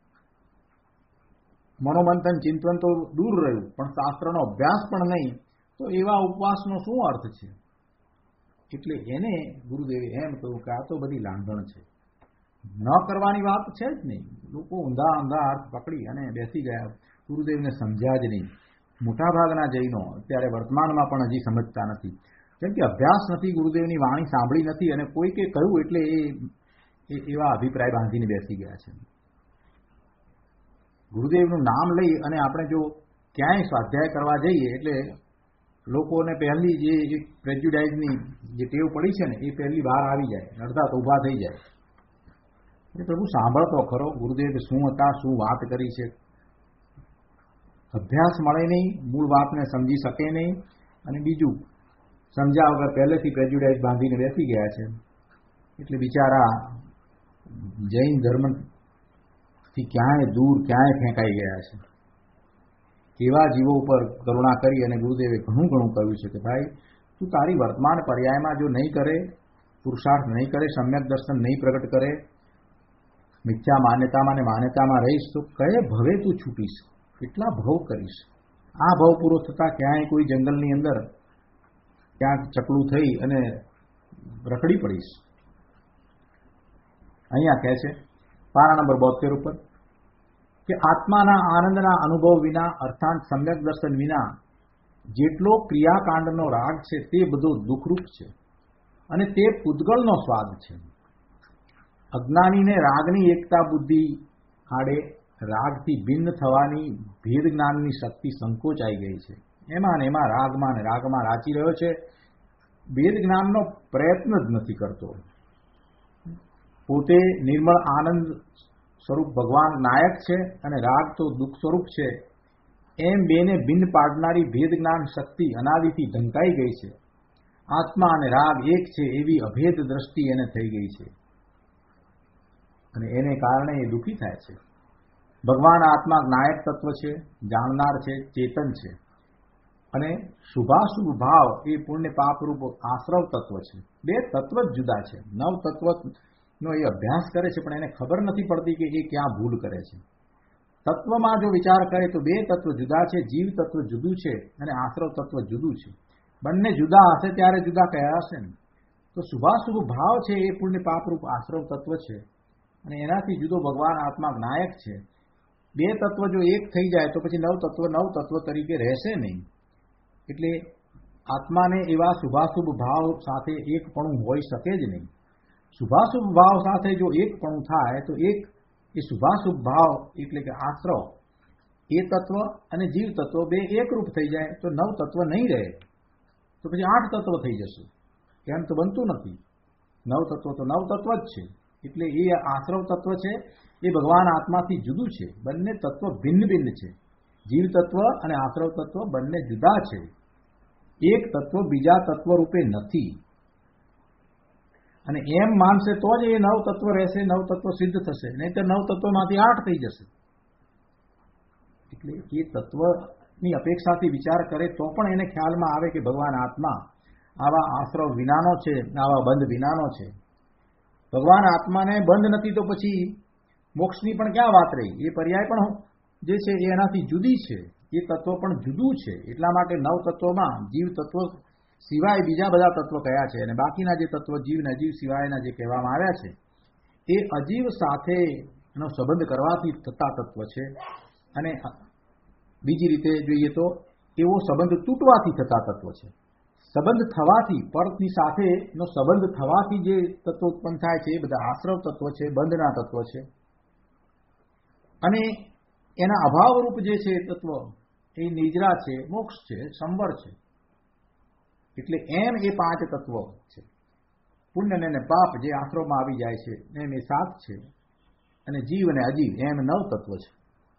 [SPEAKER 2] મનોમંથન ચિંતન તો દૂર રહ્યું પણ શાસ્ત્રનો અભ્યાસ પણ નહીં, તો એવા ઉપવાસનો શું અર્થ છે? એટલે એને ગુરુદેવે એમ કહ્યું કે આ તો બધી લાંઘણ છે, ન કરવાની વાત છે જ નહીં. લોકો ઊંધા ઊંધા અર્થ પકડી અને બેસી ગયા, ગુરુદેવને સમજ્યા જ નહીં. મોટાભાગના જૈનો અત્યારે વર્તમાનમાં પણ હજી સમજતા નથી, કેમ કે અભ્યાસ નથી, ગુરુદેવની વાણી સાંભળી નથી, અને કોઈકે કહ્યું એટલે એ એવા અભિપ્રાય બાંધીને બેસી ગયા છે. ગુરુદેવનું નામ લઈ અને આપણે જો ક્યાંય સ્વાધ્યાય કરવા જઈએ એટલે લોકોને પહેલી જે પ્રેજ્યુડાઇઝની જે ટેવ પડી છે ને એ પહેલી બહાર આવી જાય, અડધા તો ઊભા થઈ જાય. એ પ્રભુ સાંભળતો ખરો ગુરુદેવ શું હતા, શું વાત કરી છે? અભ્યાસ મળે નહીં, મૂળ વાતને સમજી શકે નહીં, અને બીજું સમજ્યા વગર પહેલેથી પ્રેજ્યુડાઇઝ બાંધીને બેસી ગયા છે. એટલે બિચારા જૈન ધર્મથી ક્યાંય દૂર ક્યાંય ફેંકાઈ ગયા છે. એવા જીવો ઉપર કરુણા કરી અને ગુરુદેવે ઘણું ઘણું કહ્યું છે કે ભાઈ તું તારી વર્તમાન પર્યાયમાં જો નહીં કરે, પુરુષાર્થ નહીં કરે, સમ્યક દર્શન નહીં પ્રગટ કરે, મિથ્યા માન્યતામાં ને માન્યતામાં રહીશ તો કયે ભવે તું છૂટીશ, કેટલા ભવ કરીશ? આ ભવ પૂરો થતાં ક્યાંય કોઈ જંગલની અંદર ક્યાંક ચકલું થઈ અને રખડી પડીશ. અહીંયા કહે છે પારા નંબર બોતેર ઉપર કે આત્માના આનંદના અનુભવ વિના અર્થાત સમ્યક દર્શન વિના જેટલો ક્રિયાકાંડનો રાગ છે તે બધો દુઃખરૂપ છે અને તે પૂતગલનો સ્વાદ છે. અજ્ઞાનીને રાગની એકતા બુદ્ધિ આડે રાગથી ભિન્ન થવાની ભેદ જ્ઞાનની શક્તિ સંકોચાઈ ગઈ છે. એમાં ને એમાં રાગમાં ને રાગમાં રાચી રહ્યો છે, ભેદ જ્ઞાનનો પ્રયત્ન જ નથી કરતો. પોતે નિર્મળ આનંદ સ્વરૂપ ભગવાન નાયક છે અને રાગ તો દુઃખ સ્વરૂપ છે, એમ બેને ભિન્ન પાડનારી ભેદ જ્ઞાન શક્તિ અનાદિથી ઢંકાઈ ગઈ છે. આત્મા અને રાગ એક છે એવી અભેદ દ્રષ્ટિ એને થઈ ગઈ છે અને એને કારણે એ દુઃખી થાય છે. ભગવાન આત્મા નાયક તત્વ છે, જાણનાર છે, ચેતન છે, અને શુભાશુભ ભાવ એ પુણ્ય પાપરૂપ આશ્રવ તત્વ છે. બે તત્વ જ જુદા છે. નવ તત્વ નો એ અભ્યાસ કરે છે, પણ એને ખબર નથી પડતી કે એ ક્યાં ભૂલ કરે છે. તત્વમાં જો વિચાર કરે તો બે તત્વ જુદા છે, જીવ તત્વ જુદું છે અને આશ્રવ તત્વ જુદું છે. બંને જુદા હશે ત્યારે જુદા કયા હશે ને? તો શુભાશુભ ભાવ છે એ પુણ્ય પાપરૂપ આશ્રવ તત્વ છે અને એનાથી જુદો ભગવાન આત્મા જ્ઞાયક છે. બે તત્વ જો એક થઈ જાય તો પછી નવ તત્વ નવ તત્વ તરીકે રહેશે નહીં. એટલે આત્માને એવા શુભાશુભ ભાવ સાથે એકપણું હોઈ શકે જ નહીં. શુભાશુભ ભાવ સાથે જો એકપણું થાય તો એક એ શુભાશુભ ભાવ એટલે કે આશ્રવ એ તત્વ અને જીવ તત્વ બે એકરૂપ થઈ જાય તો નવ તત્વ નહીં રહે, તો પછી આઠ તત્વ થઈ જશે. એમ તો બનતું નથી. નવ તત્વ તો નવ તત્વ જ છે. એટલે એ આશ્રવ તત્વ છે એ ભગવાન આત્માથી જુદું છે. બંને તત્વ ભિન્ન ભિન્ન છે. જીવ તત્વ અને આશ્રવ તત્વ બંને જુદા છે. એક તત્વ બીજા તત્વ રૂપે નથી. અને એમ માનશે તો જ એ નવ તત્વ રહેશે, નવ તત્વ સિદ્ધ થશે, નહીં તો નવ તત્વમાંથી આઠ થઈ જશે. એટલે એ તત્વની અપેક્ષાથી વિચાર કરે તો પણ એને ખ્યાલમાં આવે કે ભગવાન આત્મા આવા આશ્રવ વિનાનો છે, આવા બંધ વિનાનો છે. ભગવાન આત્માને બંધ નથી તો પછી મોક્ષની પણ ક્યાં વાત રહી? એ પર્યાય પણ જે છે એ એનાથી જુદી છે. એ તત્વ પણ જુદું છે. એટલા માટે નવ તત્વમાં જીવ તત્વ સિવાય બીજા બધા તત્વ કયા છે અને બાકીના જે તત્વ જીવ ને અજીવ સિવાયના જે કહેવામાં આવ્યા છે એ અજીવ સાથેનો સંબંધ કરવાથી થતા તત્વ છે. અને બીજી રીતે જોઈએ તો એવો સંબંધ તૂટવાથી થતા તત્વ છે. સંબંધ થવાથી, પરની સાથેનો સંબંધ થવાથી જે તત્વ ઉત્પન્ન થાય છે એ બધા આશ્રવ તત્વ છે, બંધના તત્વ છે. અને એના અભાવરૂપ જે છે તત્વ એ નિદ્રા છે, મોક્ષ છે, સંવર છે. એટલે એમ એ પાંચ તત્વ છે. પુણ્ય અને પાપ જે આશ્રમમાં આવી જાય છે એમ એ સાત છે. અને જીવ અને અજીવ એમ નવ તત્વ છે.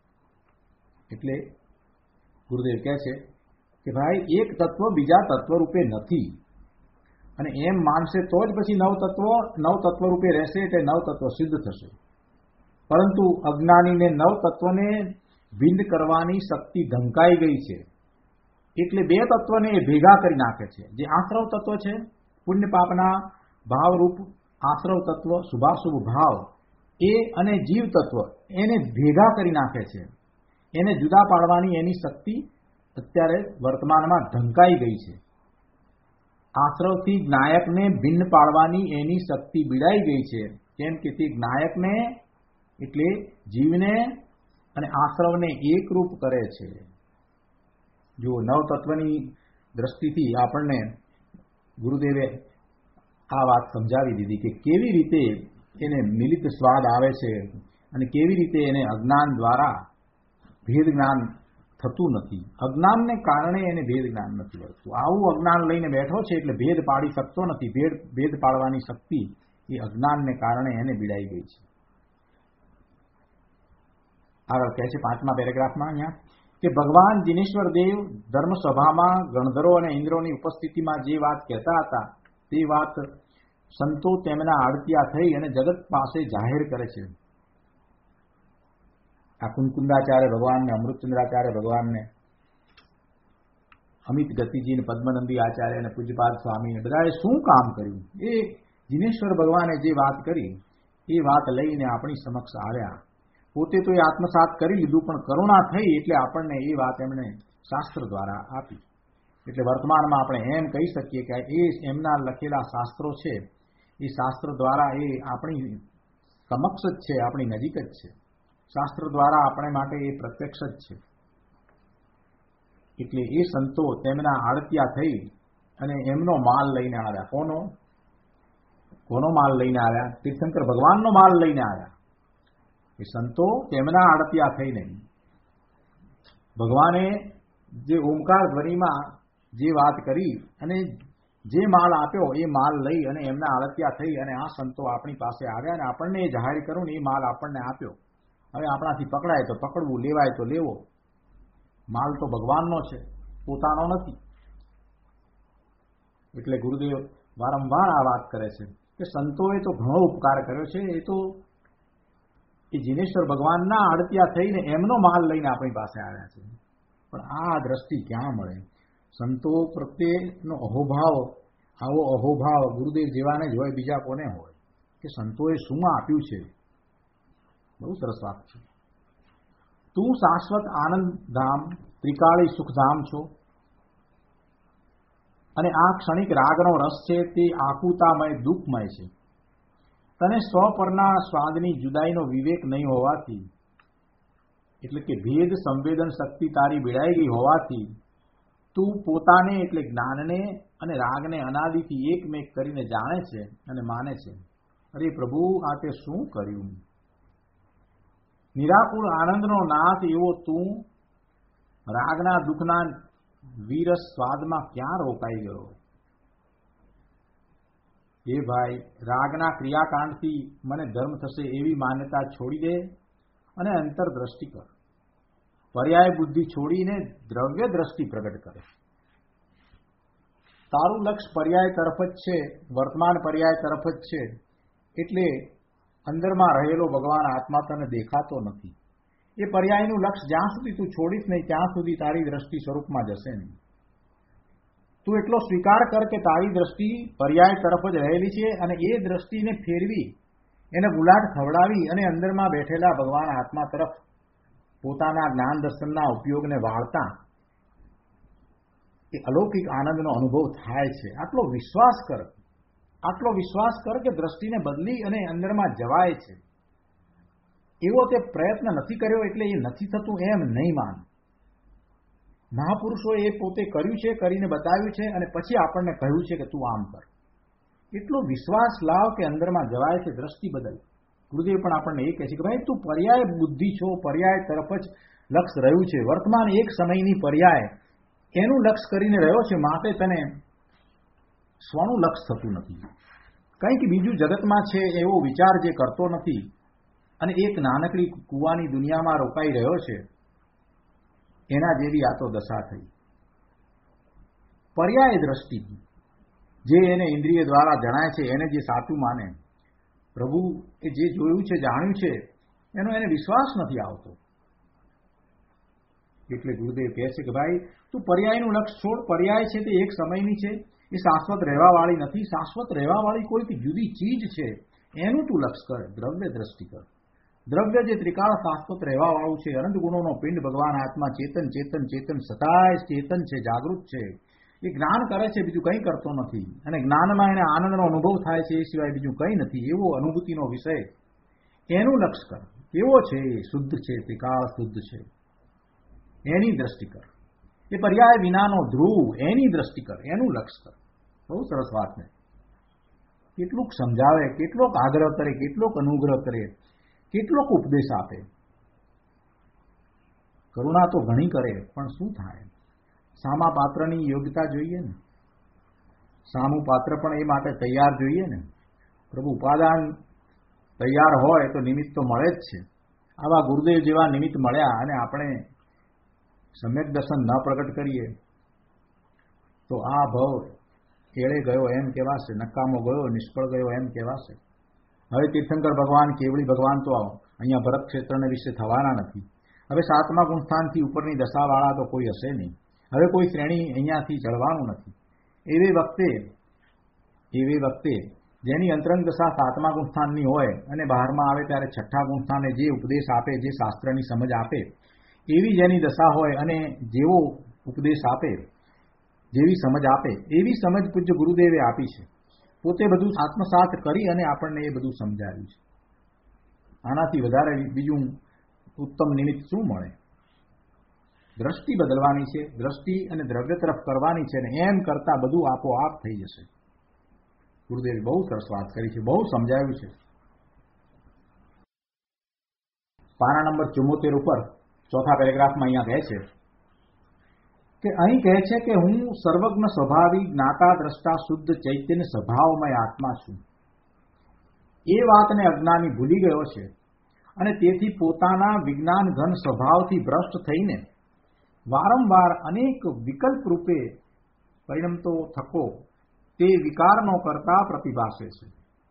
[SPEAKER 2] એટલે ગુરુદેવ કહે છે કે ભાઈ એક તત્વ બીજા તત્વ રૂપે નથી. અને એમ માનશે તો જ પછી નવ તત્વ નવ તત્વ રૂપે રહેશે, એટલે નવ તત્વ સિદ્ધ થશે. પરંતુ અજ્ઞાનીને નવ તત્વને ભિન્ન કરવાની શક્તિ ઢંકાઈ ગઈ છે. એટલે બે તત્વને એ ભેગા કરી નાખે છે. જે આશ્રવ તત્વ છે, પુણ્ય પાપના ભાવરૂપ આશ્રવ તત્વ, શુભાશુભ ભાવ એ અને જીવ તત્વ એને ભેગા કરી નાખે છે. એને જુદા પાડવાની એની શક્તિ અત્યારે વર્તમાનમાં ઢંકાઈ ગઈ છે. આશ્રવથી જ્ઞાયકને ભિન્ન પાડવાની એની શક્તિ બીડાઈ ગઈ છે. કેમ કે તે જ્ઞાયકને એટલે જીવને અને આશ્રવને એકરૂપ કરે છે. જો નવ તત્વની દ્રષ્ટિથી આપણને ગુરુદેવે આ વાત સમજાવી દીધી કે કેવી રીતે એને મિલિત સ્વાદ આવે છે અને કેવી રીતે એને અજ્ઞાન દ્વારા ભેદ જ્ઞાન થતું નથી. અજ્ઞાનને કારણે એને ભેદ જ્ઞાન નથી મળતું. આવું અજ્ઞાન લઈને બેઠો છે એટલે ભેદ પાડી શકતો નથી. ભેદ ભેદ પાડવાની શક્તિ એ અજ્ઞાનને કારણે એને બીડાઈ ગઈ છે. આગળ કહે છે પાંચમા પેરેગ્રાફમાં અહીંયા કે ભગવાન જીનેશ્વર દેવ ધર્મસભામાં ગણધરો અને ઇન્દ્રોની ઉપસ્થિતિમાં જે વાત કહેતા હતા તે વાત સંતો તેમના આડતિયા થઈ અને જગત પાસે જાહેર કરે છે. આ કુંકુંદાચાર્ય ભગવાનને, અમૃતચંદ્રાચાર્ય ભગવાનને, અમિત ગતિજી, પદ્મનંદી આચાર્ય અને પૂજ્યપાદ સ્વામીને બધાએ શું કામ કર્યું? એ જીનેશ્વર ભગવાને જે વાત કરી એ વાત લઈને આપણી સમક્ષ આવ્યા. પોતે તો એ આત્મસાત કરી લીધું, પણ કરુણા થઈ એટલે આપણને એ વાત એમણે શાસ્ત્ર દ્વારા આપી. એટલે વર્તમાનમાં આપણે એમ કહી શકીએ કે એ એમના લખેલા શાસ્ત્રો છે એ શાસ્ત્ર દ્વારા એ આપણી સમક્ષ જ છે, આપણી નજીક જ છે. શાસ્ત્ર દ્વારા આપણે માટે એ પ્રત્યક્ષ જ છે. એટલે એ સંતો તેમના આડતિયા થઈ અને એમનો માલ લઈને આવ્યા. કોનો કોનો માલ લઈને આવ્યા? તીર્થંકર ભગવાનનો માલ લઈને આવ્યા. એ સંતો તેમના આડતિયા થઈને ભગવાને જે ઓમકાર ધ્વનિમાં જે વાત કરી અને જે માલ આપ્યો એ માલ લઈ અને એમના આડતિયા થઈ અને આ સંતો આપણી પાસે આવ્યા અને આપણને એ જાહેર કર્યું ને એ માલ આપણને આપ્યો. હવે આપણાથી પકડાય તો પકડવું, લેવાય તો લેવો. માલ તો ભગવાનનો છે, પોતાનો નથી. એટલે ગુરુદેવ વારંવાર આ વાત કરે છે કે સંતોએ તો ઘણો ઉપકાર કર્યો છે. એ તો એ જીનેશ્વર ભગવાનના આડતિયા થઈને એમનો માલ લઈને આપણી પાસે આવ્યા છે. પણ આ દ્રષ્ટિ ક્યાં મળે? સંતો પ્રત્યેનો અહોભાવ, આવો અહોભાવ ગુરુદેવ જેવાને જ હોય, બીજા કોને હોય? કે સંતોએ શું આપ્યું છે. બહુ સરસ વાત છે. તું શાશ્વત આનંદ ધામ, ત્રિકાળી સુખધામ છો અને આ ક્ષણિક રાગનો રસ છે તે આકુતામય દુઃખમય છે. તને સ્વ પરના સ્વાદની જુદાઈનો વિવેક નહીં હોવાથી, એટલે કે ભેદ સંવેદન શક્તિ તારી બિડાઈ ગઈ હોવાથી તું પોતાને એટલે જ્ઞાનને અને રાગને અનાદિથી એકમેક કરીને જાણે છે અને માને છે. અરે પ્રભુ, આ તે શું કર્યું? નિરાકુળ આનંદનો નાથ એવો તું રાગના દુઃખના વીરસ સ્વાદમાં ક્યાં રોકાઈ ગયો? એ ભાઈ, રાગના ક્રિયાકાંડથી મને ધર્મ થશે એવી માન્યતા છોડી દે અને અંતરદ્રષ્ટિ કર. પર્યાય બુદ્ધિ છોડીને દ્રવ્ય દ્રષ્ટિ પ્રગટ કરે. તારું લક્ષ્ય પર્યાય તરફ જ છે, વર્તમાન પર્યાય તરફ જ છે, એટલે અંદરમાં રહેલો ભગવાન આત્મા તને દેખાતો નથી. એ પર્યાયનું લક્ષ્ય જ્યાં સુધી તું છોડીશ નહીં ત્યાં સુધી તારી દ્રષ્ટિ સ્વરૂપમાં જશે નહીં. તું એટલો સ્વીકાર કર કે તારી દ્રષ્ટિ પર્યાય તરફ જ રહેલી છે અને એ દ્રષ્ટિને ફેરવી, એને ગુલાટ ખવડાવી અને અંદરમાં બેઠેલા ભગવાન આત્મા તરફ પોતાના જ્ઞાન દર્શનના ઉપયોગને વાળતા એ અલૌકિક આનંદનો અનુભવ થાય છે. આટલો વિશ્વાસ કર, આટલો વિશ્વાસ કર કે દ્રષ્ટિને બદલી અને અંદરમાં જવાય છે. એવો તે પ્રયત્ન નથી કર્યો એટલે એ નથી થતું એમ નહીં માન. મહાપુરુષોએ એ પોતે કર્યું છે, કરીને બતાવ્યું છે અને પછી આપણને કહ્યું છે કે તું આમ કર. એટલો વિશ્વાસ લાવ કે અંદરમાં જવાય છે, દ્રષ્ટિ બદલ. ગુરુદેવ પણ આપણને એ કહે છે કે ભાઈ તું પર્યાય બુદ્ધિ છો, પર્યાય તરફ જ લક્ષ્ય રહ્યું છે, વર્તમાન એક સમયની પર્યાય એનું લક્ષ્ય કરીને રહ્યો છે, માટે તને સ્વનું લક્ષ્ય થતું નથી. કંઈક બીજું જગતમાં છે એવો વિચાર જે કરતો નથી અને એક નાનકડી કૂવાની દુનિયામાં રોકાઈ રહ્યો છે, એના જેવી આ તો દશા થઈ. પર્યાય દ્રષ્ટિ જે એને ઇન્દ્રિય દ્વારા જણાય છે, એને જે સાચું માને, પ્રભુ એ જે જોયું છે, જાણ્યું છે, એનો એને વિશ્વાસ નથી આવતો. એટલે ગુરુદેવ કહે છે કે ભાઈ તું પર્યાયનું લક્ષ્ય છોડ. પર્યાય છે તે એક સમયની છે, એ શાશ્વત રહેવાવાળી નથી. શાશ્વત રહેવાવાળી કોઈક જુદી ચીજ છે, એનું તું લક્ષ્ય કર, દ્રવ્ય દ્રષ્ટિ કર. દ્રવ્ય જે ત્રિકાળ શાશ્વત રહેવાવાળું છે, અનંત ગુણોનો પિંડ ભગવાન આત્મા ચેતન ચેતન ચેતન સદાય ચેતન છે, જાગૃત છે, એ જ્ઞાન કરે છે, બીજું કંઈ કરતો નથી. અને જ્ઞાનમાં એને આનંદનો અનુભવ થાય છે, એ સિવાય બીજું કંઈ નથી. એવો અનુભૂતિનો વિષય, એનું લક્ષ્ય કર. કેવો છે? શુદ્ધ છે, ત્રિકાળ શુદ્ધ છે, એની દ્રષ્ટિ કર. એ પર્યાય વિનાનો ધ્રુવ, એની દ્રષ્ટિ કર, એનું લક્ષ્ય કર. બહુ સરસ વાત ને. કેટલુંક સમજાવે, કેટલોક આગ્રહ કરે, કેટલોક અનુગ્રહ કરે, કેટલોક ઉપદેશ આપે. કરુણા તો ઘણી કરે, પણ શું થાય? સામા પાત્રની યોગ્યતા જોઈએ ને. સામું પાત્ર પણ એ માટે તૈયાર જોઈએ ને. પ્રભુ ઉપાદાન તૈયાર હોય તો નિમિત્ત તો મળે જ છે. આવા ગુરુદેવ જેવા નિમિત્ત મળ્યા અને આપણે સમ્યક દર્શન ન પ્રગટ કરીએ તો આ ભવ એળે ગયો એમ કહેવાશે, નકામો ગયો, નિષ્ફળ ગયો એમ કહેવાશે. હવે તીર્થંકર ભગવાન, કેવળી ભગવાન તો અહીંયા ભરત ક્ષેત્રને વિશે થવાના નથી. હવે સાતમા ગુણસ્થાનથી ઉપરની દશાવાળા તો કોઈ હશે નહીં. હવે કોઈ શ્રેણી અહીંયાથી ચડવાનું નથી. એવી વખતે એવી વખતે જેની અંતરંગ દશા સાતમા ગુણસ્થાનની હોય અને બહારમાં આવે ત્યારે છઠ્ઠા ગુણસ્થાને જે ઉપદેશ આપે, જે શાસ્ત્રની સમજ આપે, એવી જેની દશા હોય અને જેવો ઉપદેશ આપે, જેવી સમજ આપે, એવી સમજ પૂજ્ય ગુરુદેવે આપી છે. પોતે બધું આત્મસાત કરી અને આપણને એ બધું સમજાવ્યું છે. આનાથી વધારે બીજું ઉત્તમ નિમિત્ત શું મળે? દ્રષ્ટિ બદલવાની છે, દ્રષ્ટિ અને દ્રવ્ય તરફ કરવાની છે, અને એમ કરતા બધું આપોઆપ થઈ જશે. ગુરુદેવે બહુ સરસ વાત કરી છે, બહુ સમજાવ્યું છે. પાના નંબર ચુમ્મોતેર ઉપર ચોથા પેરેગ્રાફમાં અહીંયા કહે છે કે અહીં કહે છે કે હું સર્વજ્ઞ સ્વભાવી જ્ઞાતા દ્રષ્ટા શુદ્ધ ચૈતન્ય સ્વભાવમય આત્મા છું. એ વાતને અજ્ઞાની ભૂલી ગયો છે અને તેથી પોતાના વિજ્ઞાન ઘન સ્વભાવથી ભ્રષ્ટ થઈને વારંવાર અનેક વિકલ્પ રૂપે પરિણમતો થકો તે વિકારનો કરતા પ્રતિભાસે છે.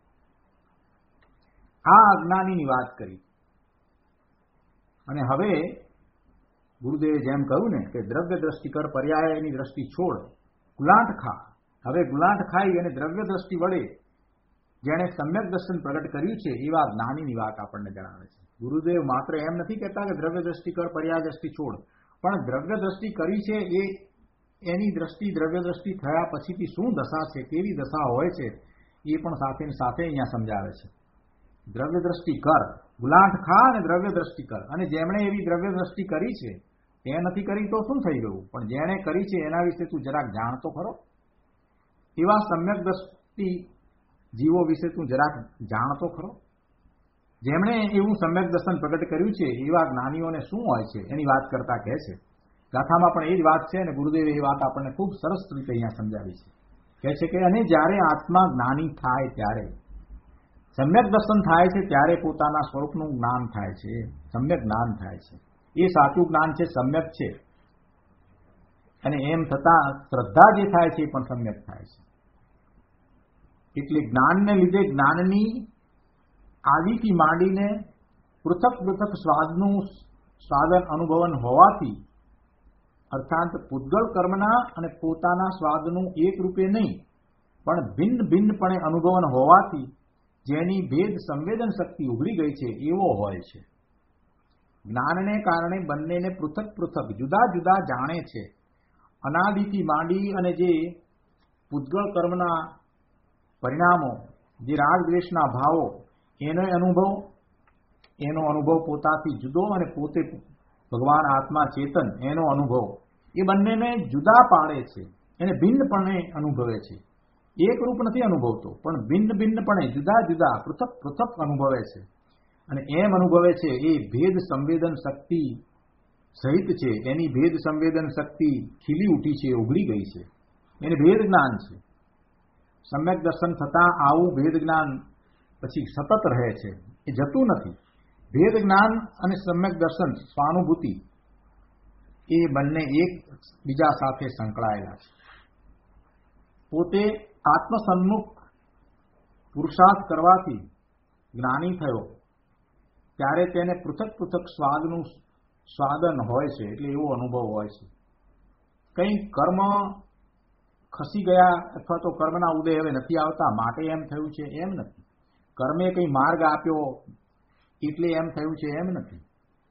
[SPEAKER 2] આ અજ્ઞાનીની વાત કરી. અને હવે ગુરુદેવે જેમ કહ્યું ને કે દ્રવ્ય દ્રષ્ટિ કર, પર્યાયની દ્રષ્ટિ છોડ, ગુલાંટ ખા. હવે ગુલાંટ ખાઈ અને દ્રવ્ય દ્રષ્ટિ વડે જેણે સમ્યક દર્શન પ્રગટ કર્યું છે એવા જ્ઞાનીની વાત આપણને જણાવે છે. ગુરુદેવ માત્ર એમ નથી કહેતા કે દ્રવ્ય દ્રષ્ટિ કર, પર્યા દ્રષ્ટિ છોડ, પણ દ્રવ્ય દ્રષ્ટિ કરી છે એ એની દ્રષ્ટિ દ્રવ્ય દ્રષ્ટિ થયા પછીથી શું દશા છે, કેવી દશા હોય છે એ પણ સાથે સાથે અહીંયા સમજાવે છે. દ્રવ્ય દ્રષ્ટિ કર, ગુલાંઠ ખા અને દ્રવ્ય દ્રષ્ટિ કર. અને જેમણે એવી દ્રવ્ય દ્રષ્ટિ કરી છે તે નથી કરી તો શું થઈ ગયું, પણ જેણે કરી છે એના વિશે તું જરાક જાણતો ખરો. એવા સમ્યક દ્રષ્ટિ જીવો વિશે તું જરાક જાણતો ખરો. જેમણે એવું સમ્યક દર્શન પ્રગટ કર્યું છે એવા જ્ઞાનીઓને શું હોય છે એની વાત કરતા કહે છે. ગાથામાં પણ એ જ વાત છે અને ગુરુદેવે એ વાત આપણને ખૂબ સરસ રીતે અહીંયા સમજાવી છે. કહે છે કે અને જ્યારે આત્મા જ્ઞાની થાય ત્યારે, સમ્યક દર્શન થાય છે ત્યારે પોતાના સ્વરૂપનું જ્ઞાન થાય છે, સમ્યક જ્ઞાન થાય છે. એ સાચું જ્ઞાન છે, સમ્યક છે. અને એમ થતા શ્રદ્ધા જે થાય છે એ પણ સમ્યક થાય છે. એટલે જ્ઞાનને લીધે જ્ઞાનની આદિથી માંડીને પૃથક પૃથક સ્વાદનું સ્વાદન અનુભવન હોવાથી, અર્થાત પૂતગળ કર્મના અને પોતાના સ્વાદનું એક રૂપે નહીં પણ ભિન્ન ભિન્નપણે અનુભવન હોવાથી જેની ભેદ સંવેદન શક્તિ ઉઘડી ગઈ છે એવો હોય છે. જ્ઞાનને કારણે બંનેને પૃથક પૃથક જુદા જુદા જાણે છે. અનાદિથી માંડી અને જે પૂતગળ કર્મના પરિણામો, જે રાગદ્વેષના ભાવો, એનો અનુભવ એનો અનુભવ પોતાથી જુદો અને પોતે ભગવાન આત્મા ચેતન એનો અનુભવ, એ બંનેને જુદા પાડે છે, એને ભિન્નપણે અનુભવે છે. એક રૂપ નથી અનુભવતો પણ ભિન્ન ભિન્નપણે જુદા જુદા પૃથક પૃથક અનુભવે છે. અને એમ અનુભવે છે એ ભેદ સંવેદન શક્તિ સહિત છે. એની ભેદ સંવેદન શક્તિ ખીલી ઉઠી છે, ઉઘડી ગઈ છે. એને ભેદ જ્ઞાન છે. સમ્યક દર્શન થતાં આવું ભેદ જ્ઞાન પછી સતત રહે છે, એ જતું નથી. ભેદ જ્ઞાન અને સમ્યક દર્શન સ્વાનુભૂતિ એ બંને એક બીજા સાથે સંકળાયેલા છે. પોતે આત્મસન્મુખ પુરુષાર્થ કરવાથી જ્ઞાની થયો ત્યારે તેને પૃથક પૃથક સ્વાદનું સ્વાદન હોય છે, એટલે એવો અનુભવ હોય છે. કંઈ કર્મ ખસી ગયા અથવા તો કર્મના ઉદય હવે નથી આવતા માટે એમ થયું છે એમ નથી. કર્મે કંઈ માર્ગ આપ્યો એટલે એમ થયું છે એમ નથી.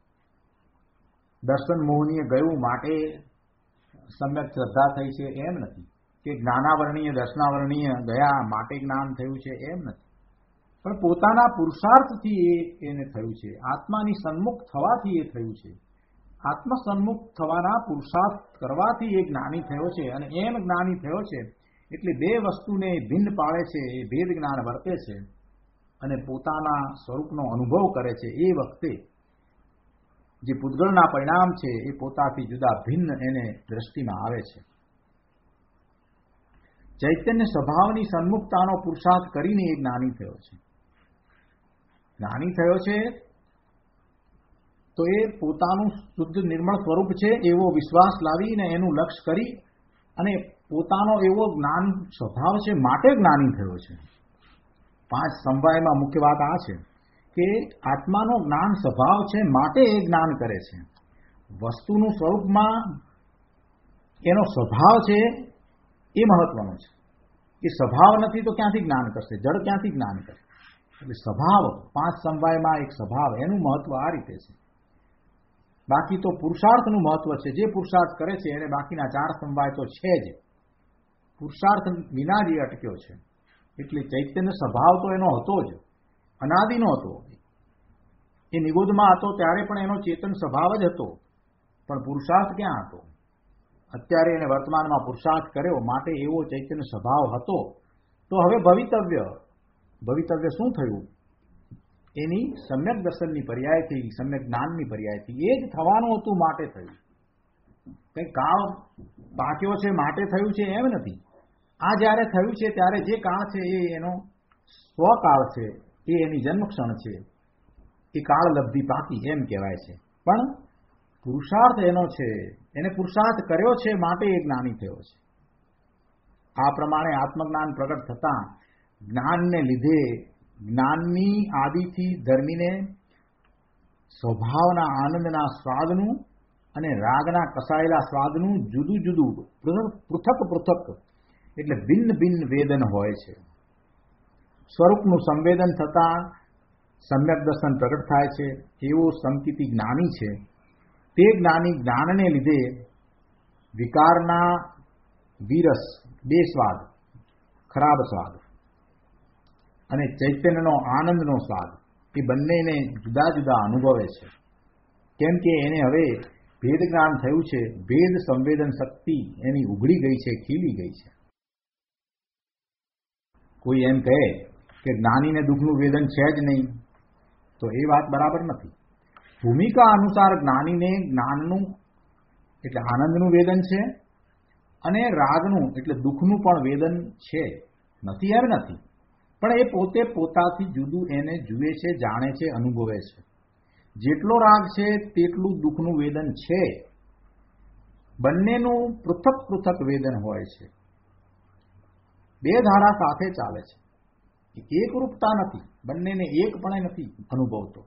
[SPEAKER 2] દર્શન મોહનીય ગયું માટે સમ્યક શ્રદ્ધા થઈ છે એમ નથી. કે જ્ઞાનાવરણીય દર્શનાવરણીય ગયા માટે જ્ઞાન થયું છે એમ નથી. પણ પોતાના પુરુષાર્થથી એ એને થયું છે, આત્માની સન્મુખ થવાથી એ થયું છે. આત્મસન્મુખ થવાના પુરુષાર્થ કરવાથી એ જ્ઞાની થયો છે. અને એમ જ્ઞાની થયો છે એટલે બે વસ્તુને ભિન્ન પાડે છે, એ ભેદ જ્ઞાન વર્તે છે અને પોતાના સ્વરૂપનો અનુભવ કરે છે. એ વખતે જે પૂતગળના પરિણામ છે એ પોતાથી જુદા ભિન્ન એને દ્રષ્ટિમાં આવે છે. ચૈતન્ય સ્વભાવની સન્મુખતાનો પુરુષાર્થ કરીને એ જ્ઞાની થયો છે. જ્ઞાની થયો છે તો એ પોતાનું શુદ્ધ નિર્મળ સ્વરૂપ છે એવો વિશ્વાસ લાવીને એનું લક્ષ્ય કરી અને પોતાનો એવો જ્ઞાન સ્વભાવ છે માટે જ્ઞાની થયો છે. પાંચ સમવાયમાં મુખ્ય વાત આ છે કે આત્માનો જ્ઞાન સ્વભાવ છે માટે એ જ્ઞાન કરે છે. વસ્તુનું સ્વરૂપમાં એનો સ્વભાવ છે એ મહત્વનો છે. એ સ્વભાવ નથી તો ક્યાંથી જ્ઞાન કરશે, જડ ક્યાંથી જ્ઞાન કરશે. એટલે સ્વભાવ, પાંચ સમવાયમાં એક સ્વભાવ, એનું મહત્વ આ રીતે છે. બાકી તો પુરુષાર્થનું મહત્વ છે. જે પુરુષાર્થ કરે છે એને બાકીના ચાર સમવાય તો છે જ. પુરુષાર્થ વિના જ એ અટક્યો છે. એટલે ચૈતન્ય સ્વભાવ તો એનો હતો જ, અનાદિનો હતો. એ નિગોદમાં હતો ત્યારે પણ એનો ચેતન સ્વભાવ જ હતો, પણ પુરુષાર્થ ક્યાં હતો? અત્યારે એને વર્તમાનમાં પુરુષાર્થ કર્યો માટે એવો ચૈતન્ય સ્વભાવ હતો. તો હવે ભવિતવ્ય ભવિતવ્ય શું થયું? એની સમ્યક દર્શનની પર્યાયથી, સમ્યક જ્ઞાનની પર્યાયથી એ જ થવાનું હતું માટે થયું. કંઈ કાળ પાક્યો છે માટે થયું છે એમ નથી. આ જ્યારે થયું છે ત્યારે જે કાળ છે એ એનો સ્વકાળ છે, એ એની જન્મક્ષણ છે. એ કાળ લબ્ધિ પાકી એમ કહેવાય છે. પણ પુરુષાર્થ એનો છે, એને પુરુષાર્થ કર્યો છે માટે એ જ્ઞાની થયો છે. આ પ્રમાણે આત્મજ્ઞાન પ્રગટ થતાં જ્ઞાનને લીધે જ્ઞાનની આદિથી ધર્મીને સ્વભાવના આનંદના સ્વાદનું અને રાગના કસાયેલા સ્વાદનું જુદું જુદું પૃથક પૃથક એટલે ભિન્ન ભિન્ન વેદન હોય છે. સ્વરૂપનું સંવેદન થતાં સમ્યક દર્શન પ્રગટ થાય છે એવો સંકિતિ જ્ઞાની છે. તે જ્ઞાની જ્ઞાનને લીધે વિકારના વિરસ બે સ્વાદ, ખરાબ સ્વાદ અને ચૈતન્યનો આનંદનો સ્વાદ એ બંનેને જુદા જુદા અનુભવે છે. કેમ કે એને હવે ભેદ જ્ઞાન થયું છે, ભેદ સંવેદન શક્તિ એની ઉઘડી ગઈ છે, ખીલી ગઈ છે. કોઈ એમ કહે કે જ્ઞાનીને દુઃખનું વેદન છે જ નહીં, તો એ વાત બરાબર નથી. ભૂમિકા અનુસાર જ્ઞાનીને જ્ઞાનનું એટલે આનંદનું વેદન છે અને રાગનું એટલે દુઃખનું પણ વેદન છે, નથી એમ નથી. પણ એ પોતે પોતાથી જુદું એને જુએ છે, જાણે છે, અનુભવે છે. જેટલો રાગ છે તેટલું દુઃખનું વેદન છે. બંનેનું પૃથક પૃથક વેદન હોય છે. બે ધારા સાથે ચાલે છે, એકરૂપતા નથી, બંનેને એકપણે નથી અનુભવતો.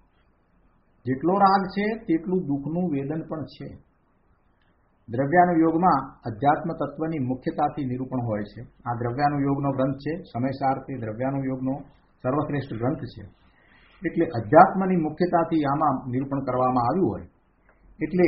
[SPEAKER 2] જેટલો રાગ છે તેટલું દુઃખનું વેદન પણ છે. દ્રવ્યાનુયોગમાં અધ્યાત્મ તત્વની મુખ્યતાથી નિરૂપણ હોય છે. આ દ્રવ્યાનુયોગનો ગ્રંથ છે, સમયસારથી દ્રવ્યાનુયોગનો સર્વશ્રેષ્ઠ ગ્રંથ છે. એટલે અધ્યાત્મની મુખ્યતાથી આમાં નિરૂપણ કરવામાં આવ્યું હોય એટલે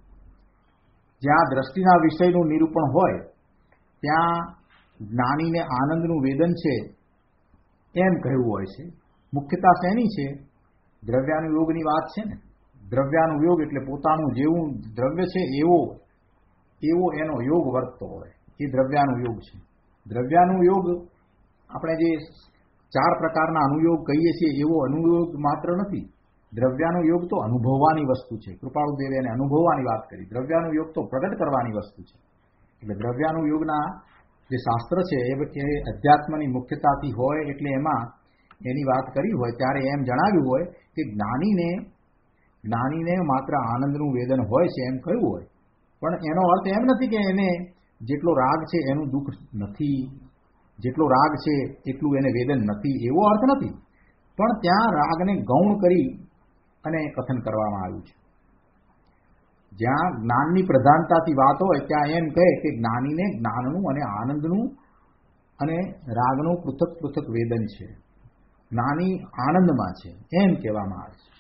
[SPEAKER 2] જ્યાં દ્રષ્ટિના વિષયનું નિરૂપણ હોય ત્યાં જ્ઞાનીને આનંદનું વેદન છે એમ કહ્યું હોય છે. મુખ્યતા શેની છે? દ્રવ્યાનુયોગની વાત છે ને. દ્રવ્યાનુયોગ એટલે પોતાનું જેવું દ્રવ્ય છે એવો એવો એનો યોગ વર્તતો હોય, એ દ્રવ્યાનુયોગ છે. દ્રવ્યાનુયોગ આપણે જે ચાર પ્રકારના અનુયોગ કહીએ છીએ એવો અનુયોગ માત્ર નથી. દ્રવ્યાનુયોગ તો અનુભવવાની વસ્તુ છે. કૃપાળુદેવે એને અનુભવવાની વાત કરી. દ્રવ્યાનુયોગ તો પ્રગટ કરવાની વસ્તુ છે. એટલે દ્રવ્યાનુયોગના જે શાસ્ત્ર છે એ અધ્યાત્મની મુખ્યતાથી હોય એટલે એમાં એની વાત કરી હોય ત્યારે એમ જણાવ્યું હોય કે જ્ઞાનીને જ્ઞાનીને માત્ર આનંદનું વેદન હોય છે એમ કહ્યું હોય. પણ એનો અર્થ એમ નથી કે એને જેટલો રાગ છે એનું દુઃખ નથી, જેટલો રાગ છે એટલું એને વેદન નથી, એવો અર્થ નથી. પણ ત્યાં રાગને ગૌણ કરી અને કથન કરવામાં આવ્યું છે. જ્યાં જ્ઞાનની પ્રધાનતાથી વાત હોય ત્યાં એમ કહે કે જ્ઞાનીને જ્ઞાનનું અને આનંદનું અને રાગનું પૃથક પૃથક વેદન છે. જ્ઞાની આનંદમાં છે એમ કહેવામાં આવે છે.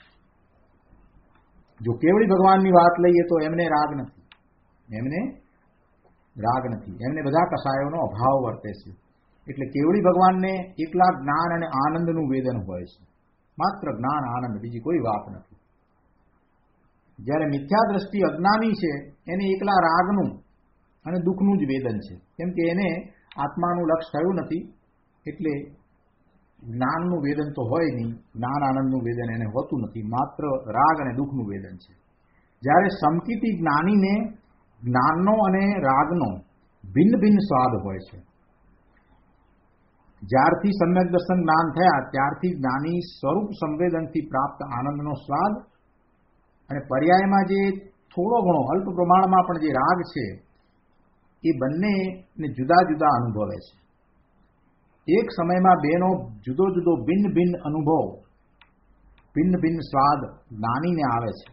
[SPEAKER 2] જો કેવળી ભગવાનની વાત લઈએ તો એમને રાગ નથી, એમને રાગ નથી, એમને બધા કષાયોનો અભાવ વર્તે છે. એટલે કેવળી ભગવાનને એકલા જ્ઞાન અને આનંદનું વેદન હોય છે, માત્ર જ્ઞાન આનંદ, બીજી કોઈ વાત નથી. જ્યારે મિથ્યા દ્રષ્ટિ અજ્ઞાની છે એને એકલા રાગનું અને દુઃખનું જ વેદન છે. કેમ કે એને આત્માનું લક્ષ થયું નથી એટલે જ્ઞાનનું વેદન તો હોય નહીં, જ્ઞાન આનંદનું વેદન એને હોતું નથી, માત્ર રાગ અને દુઃખનું વેદન છે. જ્યારે સમકિતિ જ્ઞાનીને જ્ઞાનનો અને રાગનો ભિન્ન ભિન્ન સ્વાદ હોય છે. જ્યારથી સમ્યક દર્શન જ્ઞાન થયા ત્યારથી જ્ઞાની સ્વરૂપ સંવેદનથી પ્રાપ્ત આનંદનો સ્વાદ અને પર્યાયમાં જે થોડો ઘણો અલ્પ પ્રમાણમાં પણ જે રાગ છે એ બંનેને જુદા જુદા અનુભવે છે. એક સમયમાં બેનો જુદો જુદો ભિન્ન ભિન્ન અનુભવ, ભિન્ન ભિન્ન સ્વાદ જ્ઞાનીને આવે છે.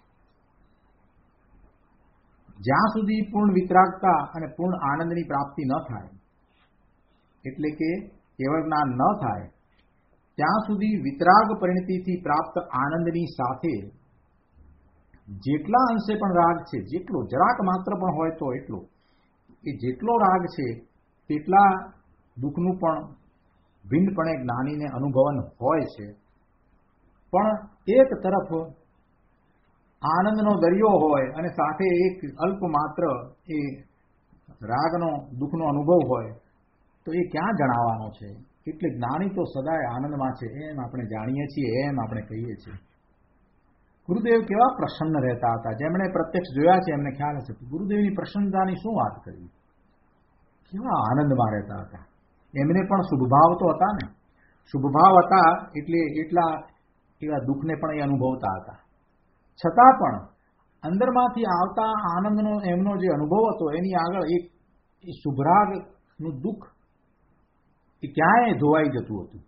[SPEAKER 2] જ્યાં સુધી પૂર્ણ વિતરાગતા અને પૂર્ણ આનંદની પ્રાપ્તિ ન થાય, એટલે કે કેવળ જ્ઞાન ન થાય, ત્યાં સુધી વિતરાગ પરિણતિથી પ્રાપ્ત આનંદની સાથે જેટલા અંશે પણ રાગ છે, જેટલો જરાક માત્ર પણ હોય તો એટલો, એ જેટલો રાગ છે તેટલા દુઃખનું પણ ભિન્નપણે જ્ઞાનીને અનુભવન હોય છે. પણ એક તરફ આનંદનો દરિયો હોય અને સાથે એક અલ્પ માત્ર એ રાગનો દુઃખનો અનુભવ હોય તો એ ક્યાં જણાવવાનો છે? એટલે જ્ઞાની તો સદાય આનંદમાં છે એમ આપણે જાણીએ છીએ, એમ આપણે કહીએ છીએ. ગુરુદેવ કેવા પ્રસન્ન રહેતા હતા, જેમણે પ્રત્યક્ષ જોયા છે એમને ખ્યાલ હશે. ગુરુદેવની પ્રસન્નતાની શું વાત કરવી, કેવા આનંદમાં રહેતા હતા. એમને પણ શુભભાવ તો હતા ને, શુભભાવ હતા એટલે એટલા એવા દુઃખને પણ એ અનુભવતા હતા. છતાં પણ અંદરમાંથી આવતા આનંદનો એમનો જે અનુભવ હતો એની આગળ એક શુભરાગનું દુઃખ એ ક્યાંય ધોવાઈ જતું હતું.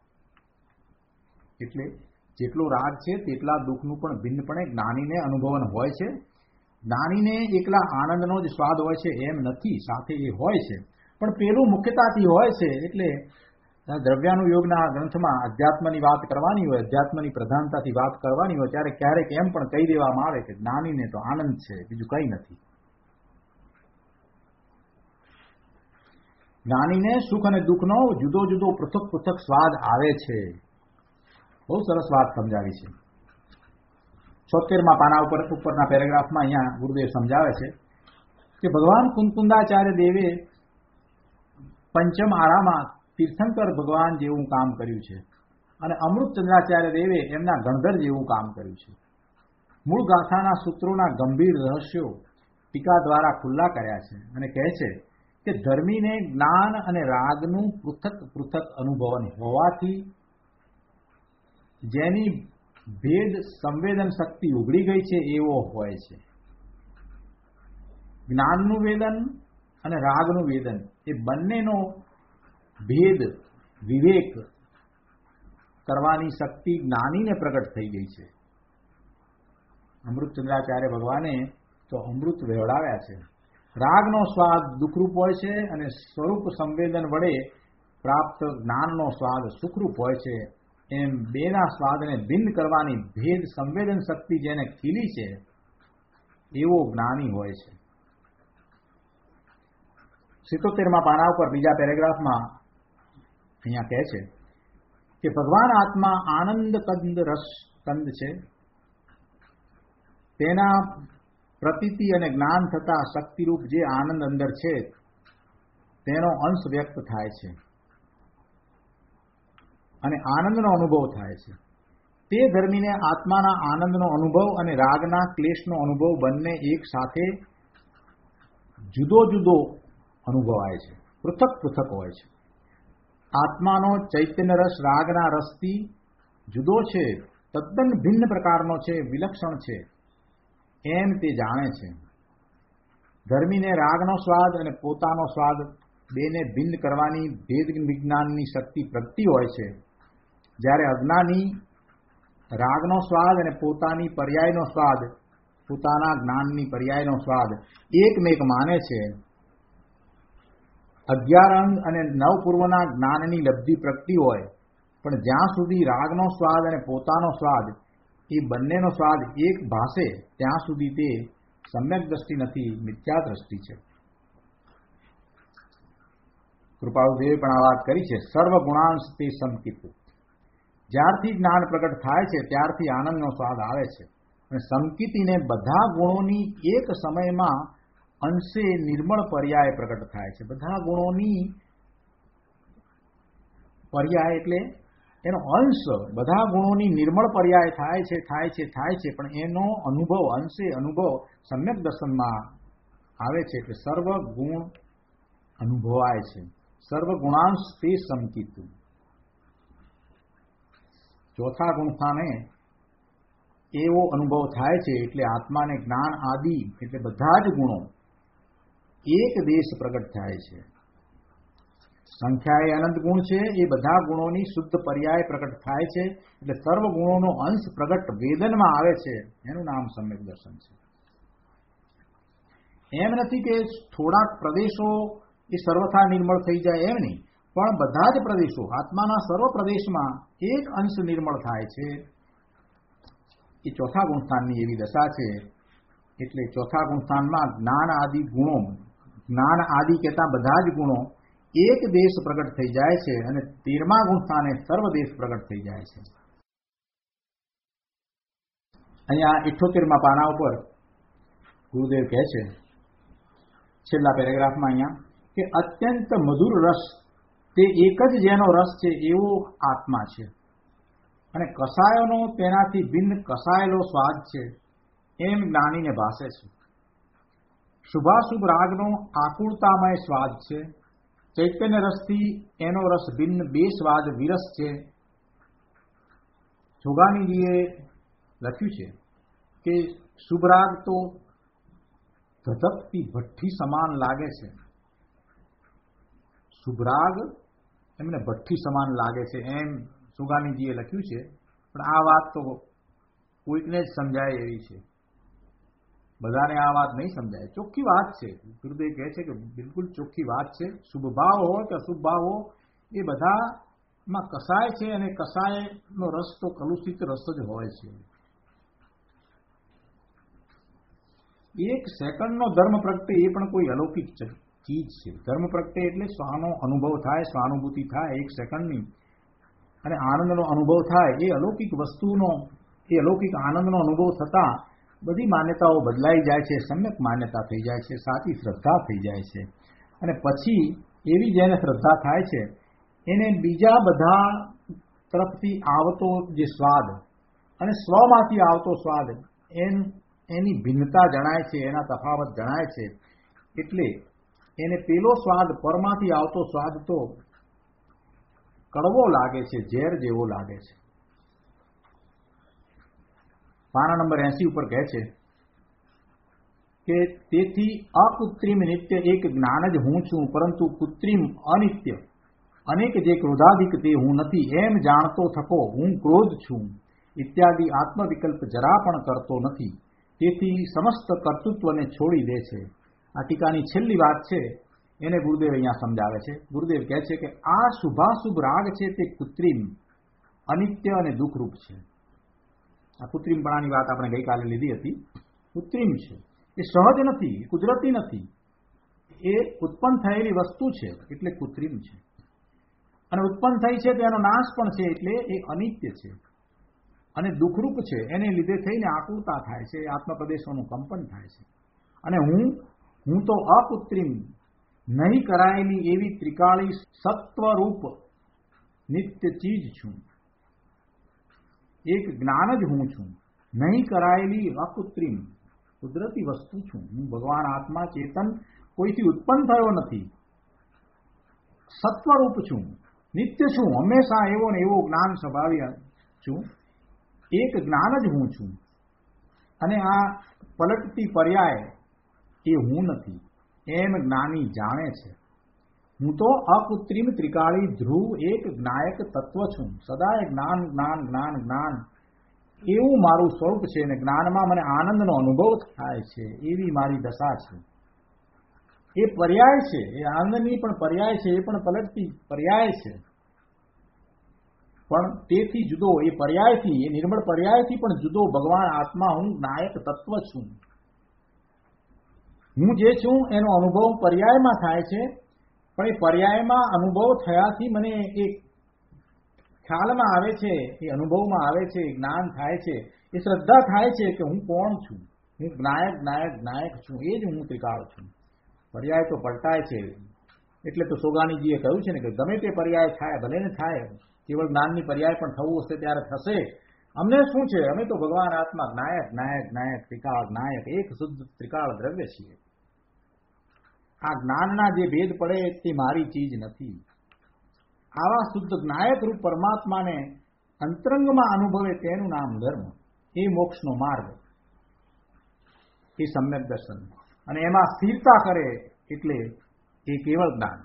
[SPEAKER 2] એટલે જેટલો રાગ છે તેટલા દુઃખનું પણ ભિન્નપણે જ્ઞાનીને અનુભવન હોય છે. જ્ઞાનીને એકલા આનંદનો જ સ્વાદ હોય છે એમ નથી, સાથે એ હોય છે, પણ પેલું મુખ્યતાથી હોય છે એટલે દ્રવ્યાનુયોગના ગ્રંથમાં અધ્યાત્મની વાત કરવાની હોય, અધ્યાત્મની પ્રધાનતાથી વાત કરવાની હોય, ત્યારે ક્યારેક એમ પણ કહી દેવામાં આવે કે જ્ઞાનીને તો આનંદ છે, બીજું કંઈ નથી. જ્ઞાનીને સુખ અને દુઃખનો જુદો જુદો પૃથક પૃથક સ્વાદ આવે છે. બહુ સરસ વાત સમજાવી છે. છોતેરમાં પાના ઉપર ઉપરના પેરેગ્રાફમાં અહીંયા ગુરુદેવ સમજાવે છે કે ભગવાન કુંકુંદાચાર્ય દેવે પંચમ આરામાં તીર્થંકર ભગવાન જેવું કામ કર્યું છે અને અમૃતચંદ્રાચાર્ય દેવે એમના ગણધર જેવું કામ કર્યું છે. મૂળ ગાથાના સૂત્રોના ગંભીર રહસ્યો ટીકા દ્વારા ખુલ્લા કર્યા છે અને કહે છે કે ધર્મીને જ્ઞાન અને રાગનું પૃથક પૃથક અનુભવન હોવાથી જેની ભેદ સંવેદન શક્તિ ઉઘડી ગઈ છે એવો હોય છે. જ્ઞાનનું વેદન અને રાગનું વેદન એ બંનેનો ભેદ વિવેક કરવાની શક્તિ જ્ઞાનીને પ્રગટ થઈ ગઈ છે. અમૃતચંદ્રાચાર્ય ભગવાને તો અમૃત વેવડાવ્યા છે. રાગનો સ્વાદ દુઃખરૂપ હોય છે અને સ્વરૂપ સંવેદન વડે પ્રાપ્ત જ્ઞાનનો સ્વાદ સુખરૂપ હોય છે. એમ બેના સ્વાદને ભિન્ન કરવાની ભેદ સંવેદન શક્તિ જેને ખીલી છે એવો જ્ઞાની હોય છે. સિત્તોતેરમાં પાના ઉપર બીજા પેરેગ્રાફમાં અહીંયા કહે છે કે ભગવાન આત્મા આનંદ કંદ રસ કંદ છે. તેના પ્રતીતિ અને જ્ઞાન થતા શક્તિરૂપ જે આનંદ અંદર છે તેનો અંશ વ્યક્ત થાય છે અને આનંદનો અનુભવ થાય છે. તે ધર્મીને આત્માના આનંદનો અનુભવ અને રાગના ક્લેશનો અનુભવ બંને એક સાથે જુદો જુદો અનુભવાય છે, પૃથક પૃથક હોય છે. આત્માનો ચૈતન્ય રસ રાગના રસથી જુદો છે, તદ્દન ભિન્ન પ્રકારનો છે, વિલક્ષણ છે એમ તે જાણે છે. ધર્મીને રાગનો સ્વાદ અને પોતાનો સ્વાદ બેને ભિન્ન કરવાની ભેદ વિજ્ઞાનની શક્તિ પ્રગટી હોય છે. જ્યારે અજ્ઞાની રાગનો સ્વાદ અને પોતાની પર્યાયનો સ્વાદ, પોતાના જ્ઞાનની પર્યાયનો સ્વાદ એકમેક માને છે. અગિયાર અંગ અને નવ પૂર્વના જ્ઞાનની લબ્ધિ પ્રગટી હોય, પણ જ્યાં સુધી રાગનો સ્વાદ અને પોતાનો સ્વાદ એ બંનેનો સ્વાદ એક ભાષે ત્યાં સુધી તે સમ્યક દ્રષ્ટિ નથી, મિથ્યા દ્રષ્ટિ છે. કૃપાળુદેવે પણ આ વાત કરી છે. સર્વ ગુણાંશ તે સંકિત. જ્યારથી જ્ઞાન પ્રગટ થાય છે ત્યારથી આનંદનો સ્વાદ આવે છે અને સંકિતિને બધા ગુણોની એક સમયમાં અંશે નિર્મળ પર્યાય પ્રગટ થાય છે. બધા ગુણોની પર્યાય એટલે એનો અંશ, બધા ગુણોની નિર્મળ પર્યાય થાય છે થાય છે થાય છે પણ એનો અનુભવ અંશે અનુભવ સમ્યક દર્શનમાં આવે છે એટલે સર્વ ગુણ અનુભવાય છે. સર્વ ગુણાંશ તે સંકિત. ચોથા ગુણસ્થાને એવો અનુભવ થાય છે એટલે આત્માને જ્ઞાન આદિ એટલે બધા જ ગુણો એક દેશ પ્રગટ થાય છે. સંખ્યા એ અનંત ગુણ છે, એ બધા ગુણોની શુદ્ધ પર્યાય પ્રગટ થાય છે એટલે સર્વ ગુણોનો અંશ પ્રગટ વેદનમાં આવે છે. એનું નામ સમ્યક દર્શન છે. એમ નથી કે થોડાક પ્રદેશો એ સર્વથા નિર્મળ થઈ જાય એમ નહીં, પણ બધા જ પ્રદેશો આત્માના સર્વ પ્રદેશમાં એક અંશ નિર્મળ થાય છે. એ ચોથા ગુણસ્થાનની એવી દશા છે. એટલે ચોથા ગુણસ્થાનમાં જ્ઞાન આદિ ગુણો, જ્ઞાન આદિ કહેતા બધા જ ગુણો એક દેશ પ્રગટ થઈ જાય છે અને તેરમા ગુણસ્થાને સર્વ દેશ પ્રગટ થઈ જાય છે. અહીંયા ઇઠ્ઠોતેરમાં પાના ઉપર ગુરુદેવ કહે છે છેલ્લા પેરેગ્રાફમાં અહીંયા કે અત્યંત મધુર રસ તે એક જ જેનો રસ છે એવો આત્મા છે અને કસાયોનો તેનાથી ભિન્ન કસાયેલો સ્વાદ છે એમ જ્ઞાનીને ભાસે છે. શુભાશુભ રાગનો આકુળતામય સ્વાદ છે. ચૈતન્ય રસથી એનો રસ ભિન્ન બે સ્વાદ વિરસ છે. જોગાનીજીએ લખ્યું છે કે શુભ રાગ તો ધધકતી ભઠ્ઠી સમાન લાગે છે. શુભ રાગ એમને ભઠ્ઠી સમાન લાગે છે એમ સુગાનીજીએ લખ્યું છે. પણ આ વાત તો કોઈકને જ સમજાય એવી છે, બધાને આ વાત નહીં સમજાય. ચોખ્ખી વાત છે. ગુરુદેવ કહે છે કે બિલકુલ ચોખ્ખી વાત છે. શુભ ભાવ હોય કે અશુભ ભાવ હોય એ બધા એમાં કસાય છે અને કસાયનો રસ તો કલુષિત રસ જ હોય છે. એક સેકન્ડનો ધર્મ પ્રગટે એ પણ કોઈ અલૌકિક ચીજ છે. ધર્મ પ્રગટે એટલે સ્વાનો અનુભવ થાય, સ્વાનુભૂતિ થાય એક સેકન્ડની, અને આનંદનો અનુભવ થાય. એ અલૌકિક વસ્તુનો, એ અલૌકિક આનંદનો અનુભવ થતા બધી માન્યતાઓ બદલાઈ જાય છે, સમ્યક માન્યતા થઈ જાય છે, સાચી શ્રદ્ધા થઈ જાય છે. અને પછી એવી જેને શ્રદ્ધા થાય છે એને બીજા બધા તરફથી આવતો જે સ્વાદ અને સ્વમાંથી આવતો સ્વાદ એન એની ભિન્નતા જણાય છે, એના તફાવત જણાય છે. એટલે એને પેલો સ્વાદ, પરમાંથી આવતો સ્વાદ તો કડવો લાગે છે, ઝેર જેવો લાગે છે. પાના નંબર એસી ઉપર કહે છે કે તેથી અકૃત્રિમ નિત્ય એક જ્ઞાન જ હું છું, પરંતુ કૃત્રિમ અનિત્ય અનેક જે ક્રોધાધિક તે હું નથી, એમ જાણતો થકો હું ક્રોધ છું ઇત્યાદિ આત્મવિકલ્પ જરા પણ કરતો નથી. તેથી સમસ્ત કર્તૃત્વને છોડી દે છે. આ ટીકાની છેલ્લી વાત છે એને ગુરુદેવ અહીંયા સમજાવે છે. ગુરુદેવ કહે છે કે આ શુભાશુભ રાગ છે તે કૃત્રિમ, અનિત્ય અને દુઃખરૂપ છે. આ કૃત્રિમપણાની વાત આપણે ગઈકાલે લીધી હતી. કૃત્રિમ છે, એ સહજ નથી, કુદરતી નથી, એ ઉત્પન્ન થયેલી વસ્તુ છે એટલે કૃત્રિમ છે. અને ઉત્પન્ન થઈ છે તેનો નાશ પણ છે એટલે એ અનિત્ય છે અને દુઃખરૂપ છે. એને લીધે થઈને આકુરતા થાય છે, આત્મપ્રદેશોનું કંપન થાય છે. અને હું હું તો અકૃત્રિમ, નહીં કરાયેલી એવી ત્રિકાળી સત્વરૂપ નિત્ય ચીજ છું. એક જ્ઞાન જ હું છું, નહીં કરાયેલી અકૃત્રિમ કુદરતી વસ્તુ છું. હું ભગવાન આત્મા ચેતન કોઈથી ઉત્પન્ન થયો નથી, સત્વરૂપ છું, નિત્ય છું, હંમેશા એવો ને એવો જ્ઞાન સ્વભાવી છું. એક જ્ઞાન જ હું છું. અને આ પલટતી પર્યાય એ હું નથી એમ જ્ઞાની જાણે છે. હું તો અકૃત્રિમ ત્રિકાળી ધ્રુવ એક જ્ઞાયક તત્વ છું. સદાય જ્ઞાન જ્ઞાન જ્ઞાન જ્ઞાન એવું મારું સ્વરૂપ છે અને જ્ઞાનમાં મને આનંદનો અનુભવ થાય છે એવી મારી દશા છે. એ પર્યાય છે, એ આનંદની પણ પર્યાય છે, એ પણ પલટતી પર્યાય છે. પણ તેથી જુદો, એ પર્યાયથી, એ નિર્મળ પર્યાયથી પણ જુદો ભગવાન આત્મા હું જ્ઞાયક તત્વ છું. હું જે છું એનો અનુભવ પર્યાયમાં થાય છે, પણ એ પર્યાયમાં અનુભવ થયાથી મને એ ખ્યાલમાં આવે છે, એ અનુભવમાં આવે છે, જ્ઞાન થાય છે, એ શ્રદ્ધા થાય છે કે હું કોણ છું, હું જ્ઞાયક જ્ઞાયક જ્ઞાયક છું, એ જ હું ત્રિકાળ છું. પર્યાય તો પલટાય છે. એટલે તો સોગાણીજીએ કહ્યું છે ને કે ગમે તે પર્યાય થાય, ભલે ને થાય, કેવળ જ્ઞાનની પર્યાય પણ થવું હશે ત્યારે થશે. અમને શું છે, અમે તો ભગવાન આત્મા જ્ઞાયક જ્ઞાયક જ્ઞાયક ત્રિકાળ જ્ઞાયક એક શુદ્ધ ત્રિકાળ દ્રવ્ય છીએ. આ જ્ઞાનના જે ભેદ પડે તે મારી ચીજ નથી. આવા શુદ્ધ જ્ઞાયક રૂપ પરમાત્માને અંતરંગમાં અનુભવે તેનું નામ ધર્મ. એ મોક્ષનો માર્ગ, એ સમ્યક દર્શન. અને એમાં સ્થિરતા કરે એટલે એ કેવળ જ્ઞાન.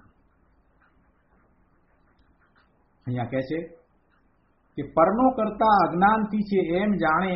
[SPEAKER 2] અહીંયા કહે છે કે પરનો કરતા અજ્ઞાનથી છે એમ જાણે.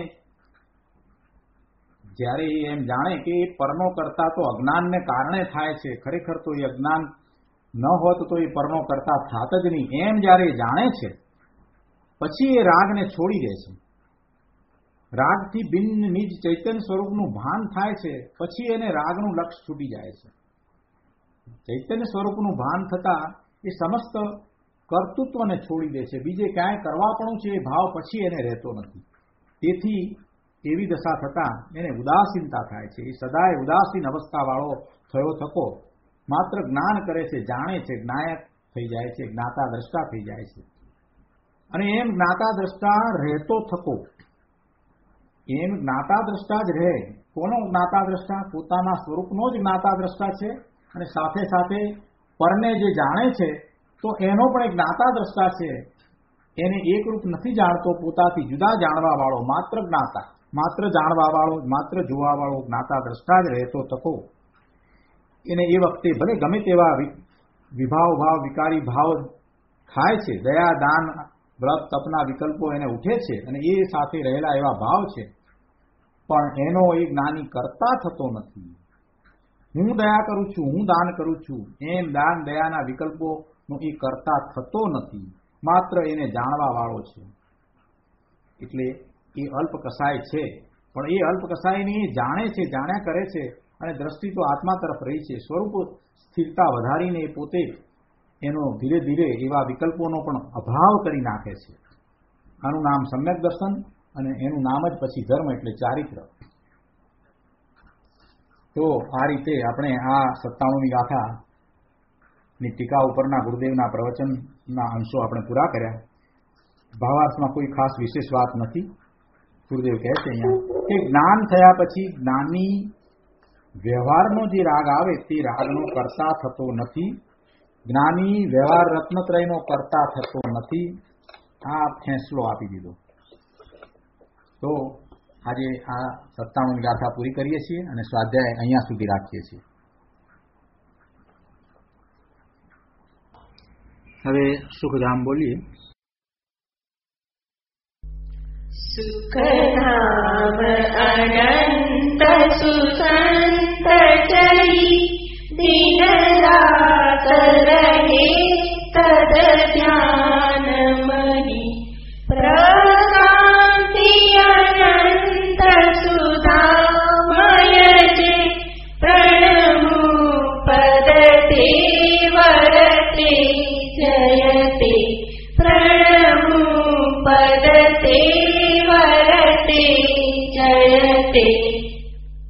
[SPEAKER 2] જ્યારે એ એમ જાણે કે એ પરનો કરતા તો અજ્ઞાનને કારણે થાય છે, ખરેખર તો એ અજ્ઞાન ન હોત તો એ પરનો કરતા થાત જ નહીં, એમ જ્યારે જાણે છે પછી એ રાગને છોડી દે છે. રાગથી ભિન્ન નિજ ચૈતન્ય સ્વરૂપનું ભાન થાય છે, પછી એને રાગનું લક્ષ્ય છૂટી જાય છે. ચૈતન્ય સ્વરૂપનું ભાન થતા એ સમસ્ત કર્તૃત્વને છોડી દે છે. બીજે ક્યાંય કરવાપણું છે એ ભાવ પછી એને રહેતો નથી. તેથી એવી દશા થતા એને ઉદાસીનતા થાય છે. એ સદાય ઉદાસીન અવસ્થાવાળો થયો થકો માત્ર જ્ઞાન કરે છે, જાણે છે, જ્ઞાયક થઈ જાય છે, જ્ઞાતા દ્રષ્ટા થઈ જાય છે. અને એમ જ્ઞાતા દ્રષ્ટા રહેતો થકો, એમ જ્ઞાતા દ્રષ્ટા જ રહે. કોનો જ્ઞાતા દ્રષ્ટા? પોતાના સ્વરૂપનો જ જ્ઞાતા દ્રષ્ટા છે. અને સાથે સાથે પરને જે જાણે છે તો એનો પણ એક જ્ઞાતા દ્રષ્ટા છે. એને એકરૂપ નથી જાણતો, પોતાથી જુદા જાણવા વાળો માત્ર જ્ઞાતા, માત્ર જાણવા વાળો, માત્ર જોવા વાળો જ્ઞાતા દ્રષ્ટા જ રહેતો થકો. એને એ વખતે ભલે ગમે તેવા વિભાવ ભાવ, વિકારી ભાવ થાય છે, દયા દાન વ્રત તપના વિકલ્પો એને ઉઠે છે અને એ સાથે રહેલા એવા ભાવ છે, પણ એનો એ જ્ઞાની કરતા થતો નથી. હું દયા કરું છું, હું દાન કરું છું, એમ દાન દયાના વિકલ્પોનો એ કરતા થતો નથી. માત્ર એને જાણવા વાળો છે. એટલે એ અલ્પ કસાય છે, પણ એ અલ્પ કસાયને એ જાણે છે, જાણ્યા કરે છે, અને દ્રષ્ટિ તો આત્મા તરફ રહી છે. સ્વરૂપ સ્થિરતા વધારીને એ પોતે એનો ધીરે ધીરે એવા વિકલ્પોનો પણ અભાવ કરી નાખે છે. આનું નામ સમ્યક દર્શન, અને એનું નામ જ પછી ધર્મ એટલે ચારિત્ર. તો આ રીતે આપણે આ સત્તાણુમી ગાથાની ટીકા ઉપરના ગુરુદેવના પ્રવચનના અંશો આપણે પૂરા કર્યા. ભાવાર્થમાં કોઈ ખાસ વિશેષ વાત નથી. ગુરુદેવ કહે છે અહીંયા કે જ્ઞાન થયા પછી જ્ઞાની વ્યવહારનો જે રાગ આવે તે રાગનો કર્તા થતો નથી. જ્ઞાની વ્યવહાર રત્નત્રયનો કર્તા થતો નથી. આ ફેંસલો આપી દીધો. તો આજે આ સત્તાણુમી ગાથા પૂરી કરીએ છીએ અને સ્વાધ્યાય અહીંયા સુધી રાખીએ છીએ. હવે સુખધામ બોલીએ.
[SPEAKER 3] સુખધામ અનંત સુસંત ચરી દિન રાત રહે તદ ધ્યાન મહી પ્રશાંતિ અનંત સુધામય જે પ્રણમુ પદ તે વરતે જયતે પ્રણમુ પદ તે વરતે જયતે